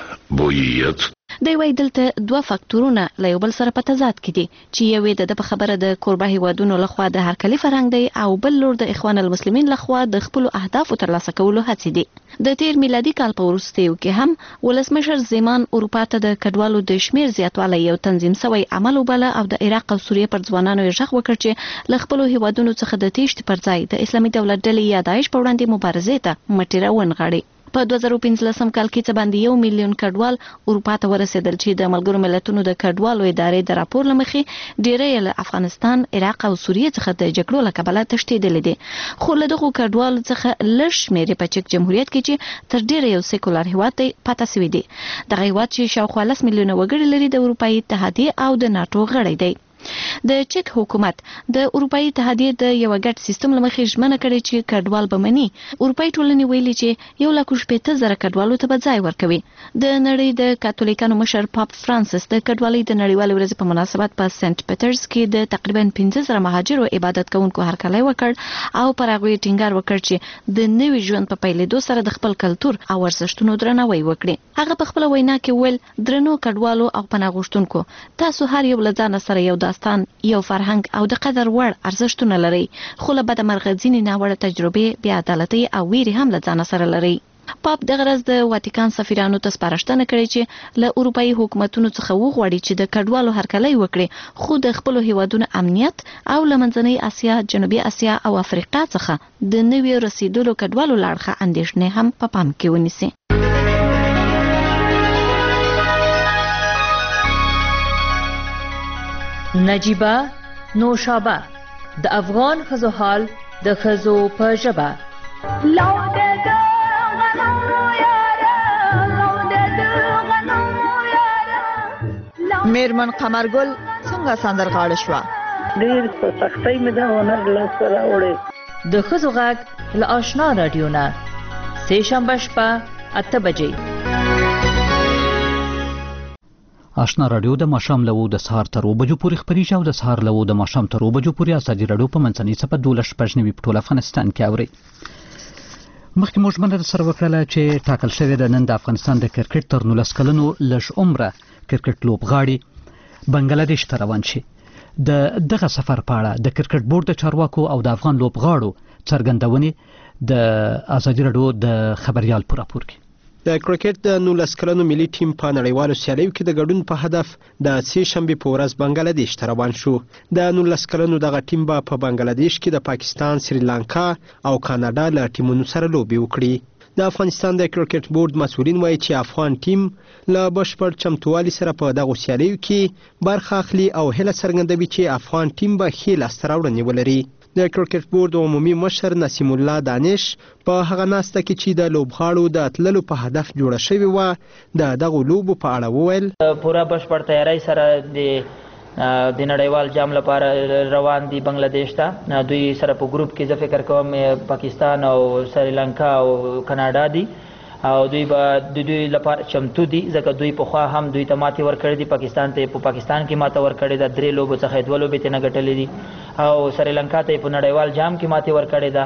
دی وایي دلته دوه فاکتورونه له یو بل سره په تضاد کې دي چې یو یې د ده په خبره د کوربه هیوادونو لخوا د هرکلي فرهنګ دی او بل لور د اخوان المسلمین لخوا د خپلو اهدافو ترلاسه کولو هڅې دي. د تیر میلادي کال په وروستیو کې هم ولسمشر زیمان اروپا ته د کډوالو د شمېر زیاتوالی یو تنظیم سوی عمل وباله او د عراق او سوریې پر ځوانانو یې غږ وکړ چې له خپلو هیوادونو څخه د تیښتې پر ځای د اسلامي دولت ډلې یا داعش په وړاندې مبارزې ته مټې راونغاړي. په دوه زره پنځلسم کال کې څه باندې یو میلیون کډوال اروپا ته ورسېدل چې د ملګرو ملتونو د کډوالو ادارې د راپور له مخې ډېری یې له افغانستان، عراق او سوریې څخه د جګړو له کبله تښتېدلي دي. خو له دغو کډوالو څخه لږ شمېر په چک جمهوریت کې چې تر ډېره یو سیکولر هیواد دی پاته سوي دي. دغه هیواد چې شاوخوا لس میلیونه وګړي لري د اروپایي اتحادیې او د ناټو غړی دی. د چک حکومت د اروپایي اتحادیې د یو ګډ سیستم له مخې ژمنه کړې چې کډوال به مني. اروپایي ټولنې ویلي چې یو لک شپېته زره کډوالو ته به ځای ورکوي. د نړۍ د کاتولیکانو مشر پاپ فرانسیس د کډوالۍ د نړیوالې ورځې په مناسبت په سنت پیټرز کې د تقریبا پنځه زره مهاجرو عبادت کوونکو هرکلی وکړ او پر هغوی ټینګار وکړ چې د نوي ژوند په پیلېدو سره د خپل کلتور او ارزښتونو درناوی وکړي. هغه په خپله وینا کې ویل درنو کډوالو او پناه غوښتونکو تاسو هر یو له ځانه سره یو داستان، یو فرهنګ او د قدر وړ ارزښتونه لري، خو له بده مرغه ځینې ناوړه تجربې، بې عدالتۍ او ویرې هم له ځانه سره لري. پاپ دغه ورځ د واتیکان سفیرانو ته سپارښتنه کړې چې له اروپایي حکومتونو څخه وغواړي چې د کډوالو هرکلی وکړي خو د خپلو هیوادونو امنیت او له منځنۍ اسیا، جنوبي اسیا او افریقا څخه د نویو رسیدلو کډوالو له اړخه اندېښنې هم په پام کې ونیسي. نجیبه نوشابه د افغان ښځو حال د ښځو په ژبه. میرمن قمرګل څنګه سندرغاړې شوه؟ ډېر په سختۍ مې دا هنر لاسته راوړی. د ښځو غږ له آشنا راډیو نه سې شنبه شپه اته بجې. آشنا رادیو د ماښام له اوو د سهار تر اوو بجو پورې خپرېږي او د سهار له اوو د ماښام تر اوو بجو پورې ازادي راډیو په منځنۍ څپه دولس شپږ نوي په ټول افغانستان کې اورئ. مخکې موږ ژمنه درسره وکړله چې ټاکل شوې ده نن د افغانستان د کرکټ تر نولس کلنو لږ عمره کرکټ لوبغاړي بنګلادیش ته روان شي. د دغه سفر په اړه د کرکټ بورډ د چارواکو او د افغان لوبغاړو څرګندونې د ازادي راډیو د خبریال په راپور کې. د کرکټ د نولس کلنو ملي ټیم په نړیوالو سیالیو کې د ګډون په هدف د سې شنبې په ورځ بنګلادیش ته روان شو. د نولس کلنو دغه ټیم به په بنګلادیش کې د پاکستان، سریلانکا او کاناډا له ټیمونو سره لوبې وکړي. د افغانستان د کرکټ بورډ مسؤلین وایي چې افغان ټیم له بشپړ چمتووالي سره په دغو سیالیو کې برخه اخلي او هیله څرګندوي چې افغان ټیم به ښې لاسته راوړنې ولري. د کرکټ بورډ عمومي مشر نسیم الله دانش په هغه ناسته کې چې د لوبغاړو د تللو په هدف جوړه شوې وه د دغو لوبو په اړه وویل. پوره بشپړ تیاری سره د د نړیوال جام لپاره روان دي بنگلاديش ته. دوی سره په ګروپ کې زه فکر کوم پاکستان او سریلانکا او کاناډا دي او دوی به د دوی لپاره چمتو دي ځکه دوی په خوا هم دوی ته ماتې ورکړې دي. پاکستان ته په پاکستان کې ماته ورکړې ده، درې لوبو څخه دوه لوبې ترې نه ګټلې دي او سریلانکا ته په نړیوال جام کې ماته ورکړې ده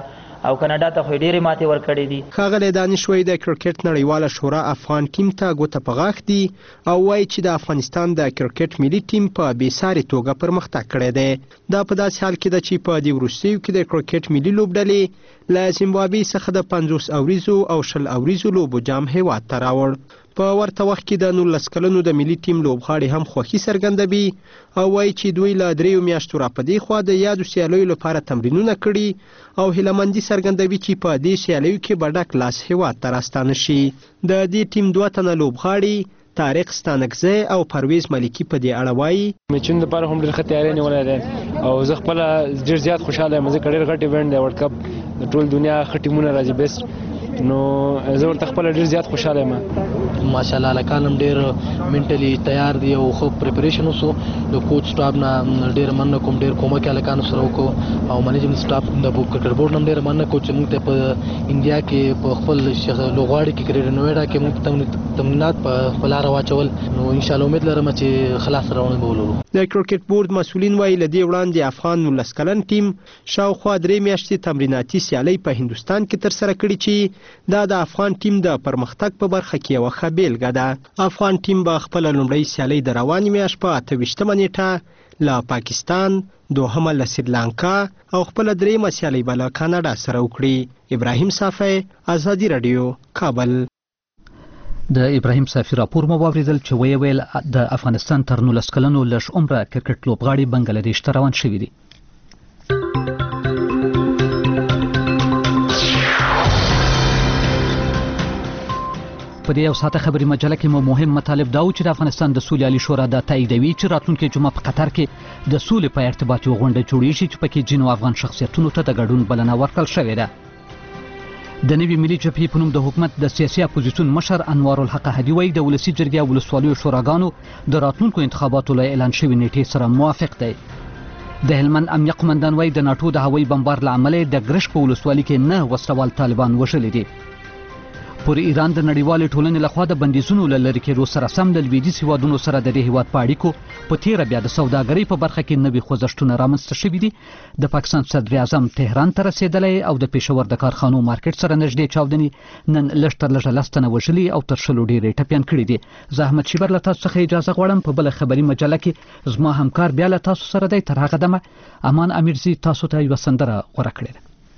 او کاناډا ته خو ډېرې ماتې ورکړې دي. ښاغلی دانش وایي د کرکټ نړیواله شورا افغان ټیم ته ګوته په غاښ دي او وایي چې د افغانستان د کرکټ ملي ټیم په بېسارې توګه پرمختګ کړی دی. دا په داسې حال کې ده چې په دې وروستیو کې د کرکټ ملي لوبډلې له زیمبابوې څخه د پنځوس اوریزو او شل اوریزو لوبو جام هیواد ته راوړ. په ورته وخت کې د نولس کلنو د ملي ټیم لوبغاړي هم خوښي څرګندوي او وایي چې دوی له دریو میاشتو راپدې خوا د یادو سیالیو لپاره تمرینونه کړي او هیلهمندي څرګندوي چې په دې سیالیو کې به ډک لاس هیواد ته راستانه شي. د دې ټیم دوه تنه لوبغاړي طارق ستانکزی او پرویز ملکی په دې اړه وایي میچونو لپاره هم ډېر ښه تیاری نیولی دی او زه خپله ډېر زیات خوشحاله یم ځکه ډېر غټ ایونټ دی ورلډ کپ د ټول دنیا ښه ټیمونه راځي بیسټ نو زه ورته خپله ډېر زیات خوشحاله یم. ماشاءالله هلکان هم ډېر منټلي تیار دي او ښه پریپریشن وسو د کوچ سټاف نه ډېر مننه کوم ډېر کومک هلکانو سره وکړو او منیجمنټ سټاف د کرکټ بورډ نه هم ډېر مننه کوم چې موږ ته په انډیا کې په خپل لوغواړي کې ګریډ نویډا کې موږ تمرینات په خپل لاره واچول نو انشاءالله امید لرم چې خلاص روان به ولرو. د کرکټ بورډ مسؤلین وایي له دې وړاندې افغان نولس کلن ټیم شاوخوا درې میاشتې تمریناتي سیالۍ په هندوستان کې ترسره کړي چې دا د افغان ټیم د پرمختګ په برخه کې یوه ښه بیلګه ده. افغان ټیم به خپله لومړۍ سیالۍ د روانې میاشت په اته ویشتمه نیټه له پاکستان، دوهمه له سریلانکا او خپله دریمه سیالۍ به له کاناډا سره وکړي. ابراهیم صافی، ازادي راډیو، کابل. د ابراهیم صافی راپور مو واورېدل چې ویې ویل د افغانستان تر نولس کلنو لږ عمره کرکټ لوبغاړي بنګلادیش ته روان شوي دي. په دې یو ساعته خبري مجله کې مو مهم مطالب دا و چې د افغانستان د سولې عالي شورا دا تاییدوي چې راتلونکي جمعه په قطر کې د سولې په ارتباط یو غونډه جوړیږي چې پکې ځینو افغان شخصیتونو ته د ګډون بلنه ورکړل شوې ده. د نوي ملي جبهې په نوم د حکومت د سیاسي اپوزیسیون مشر انوار الحق هدي وایي د ولسي جرګې او ولسوالیو شوراګانو د راتلونکو انتخاباتو له اعلان شوې نیټې سره موافق دی. د هلمند امنیه قومندان وایي د ناټو د هوایي بمبار له امله د ګرش په ولسوالۍ کې نه وسلوال طالبان وژلي دي. پر ایران د نړیوالې ټولنې لخوا د بندیزونو له لرې کېدو سره سم د لویدیځ هیوادونو سره د دې هیواد په اړیکو په تیره بیا د سوداګرۍ په برخه کې نوي خوځښتونه رامنځته شوي دي. د پاکستان صدر اعظم تهران ته رسېدلی او د پېښور د کارخانو مارکیټ سره نږدې چاودنې نن لږ تر لږه لس تنه وژلي او تر شلو ډېرې ټپیان کړي دي. زه احمد شیبر له تاسو څخه اجازه غواړم. په بله خبري مجله کې زما همکار بیا له تاسو سره دی. تر هغه دمه امان امیرزي تاسو ته یوه سندره غوره کړې ده.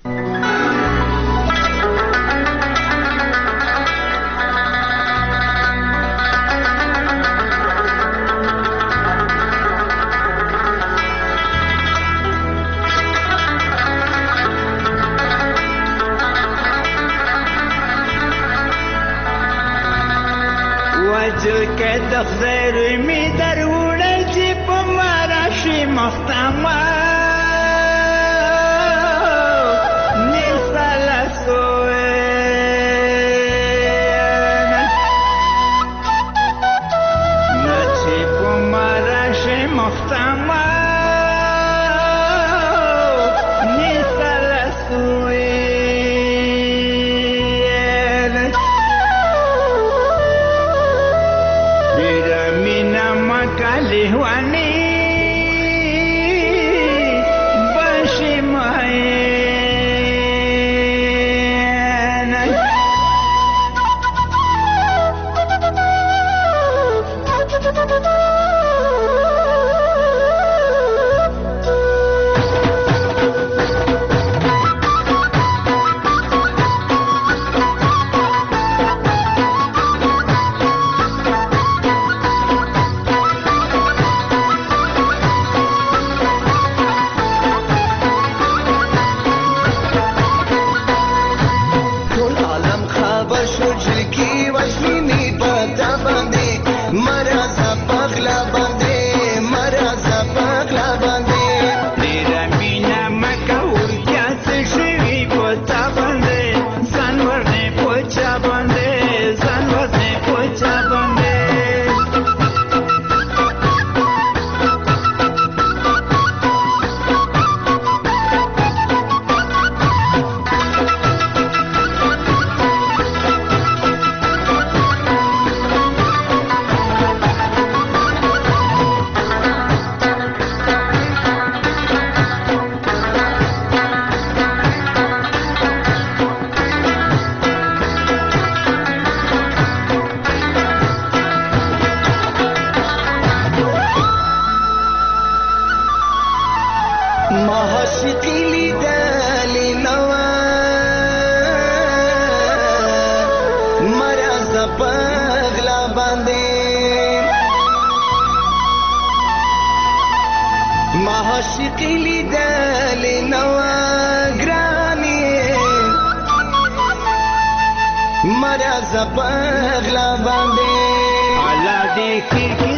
که د خدای روی می در وړی چې په ما راشي مختمه نیسته لسوینه نه چې په ما راشي مختمه نیسته لسوینه لهواني عاشقی لیدلی نوا مرز پغلا باندې ما عاشقی لیدلی نوا ګرانی مرز پغلا باندې الله دې کړي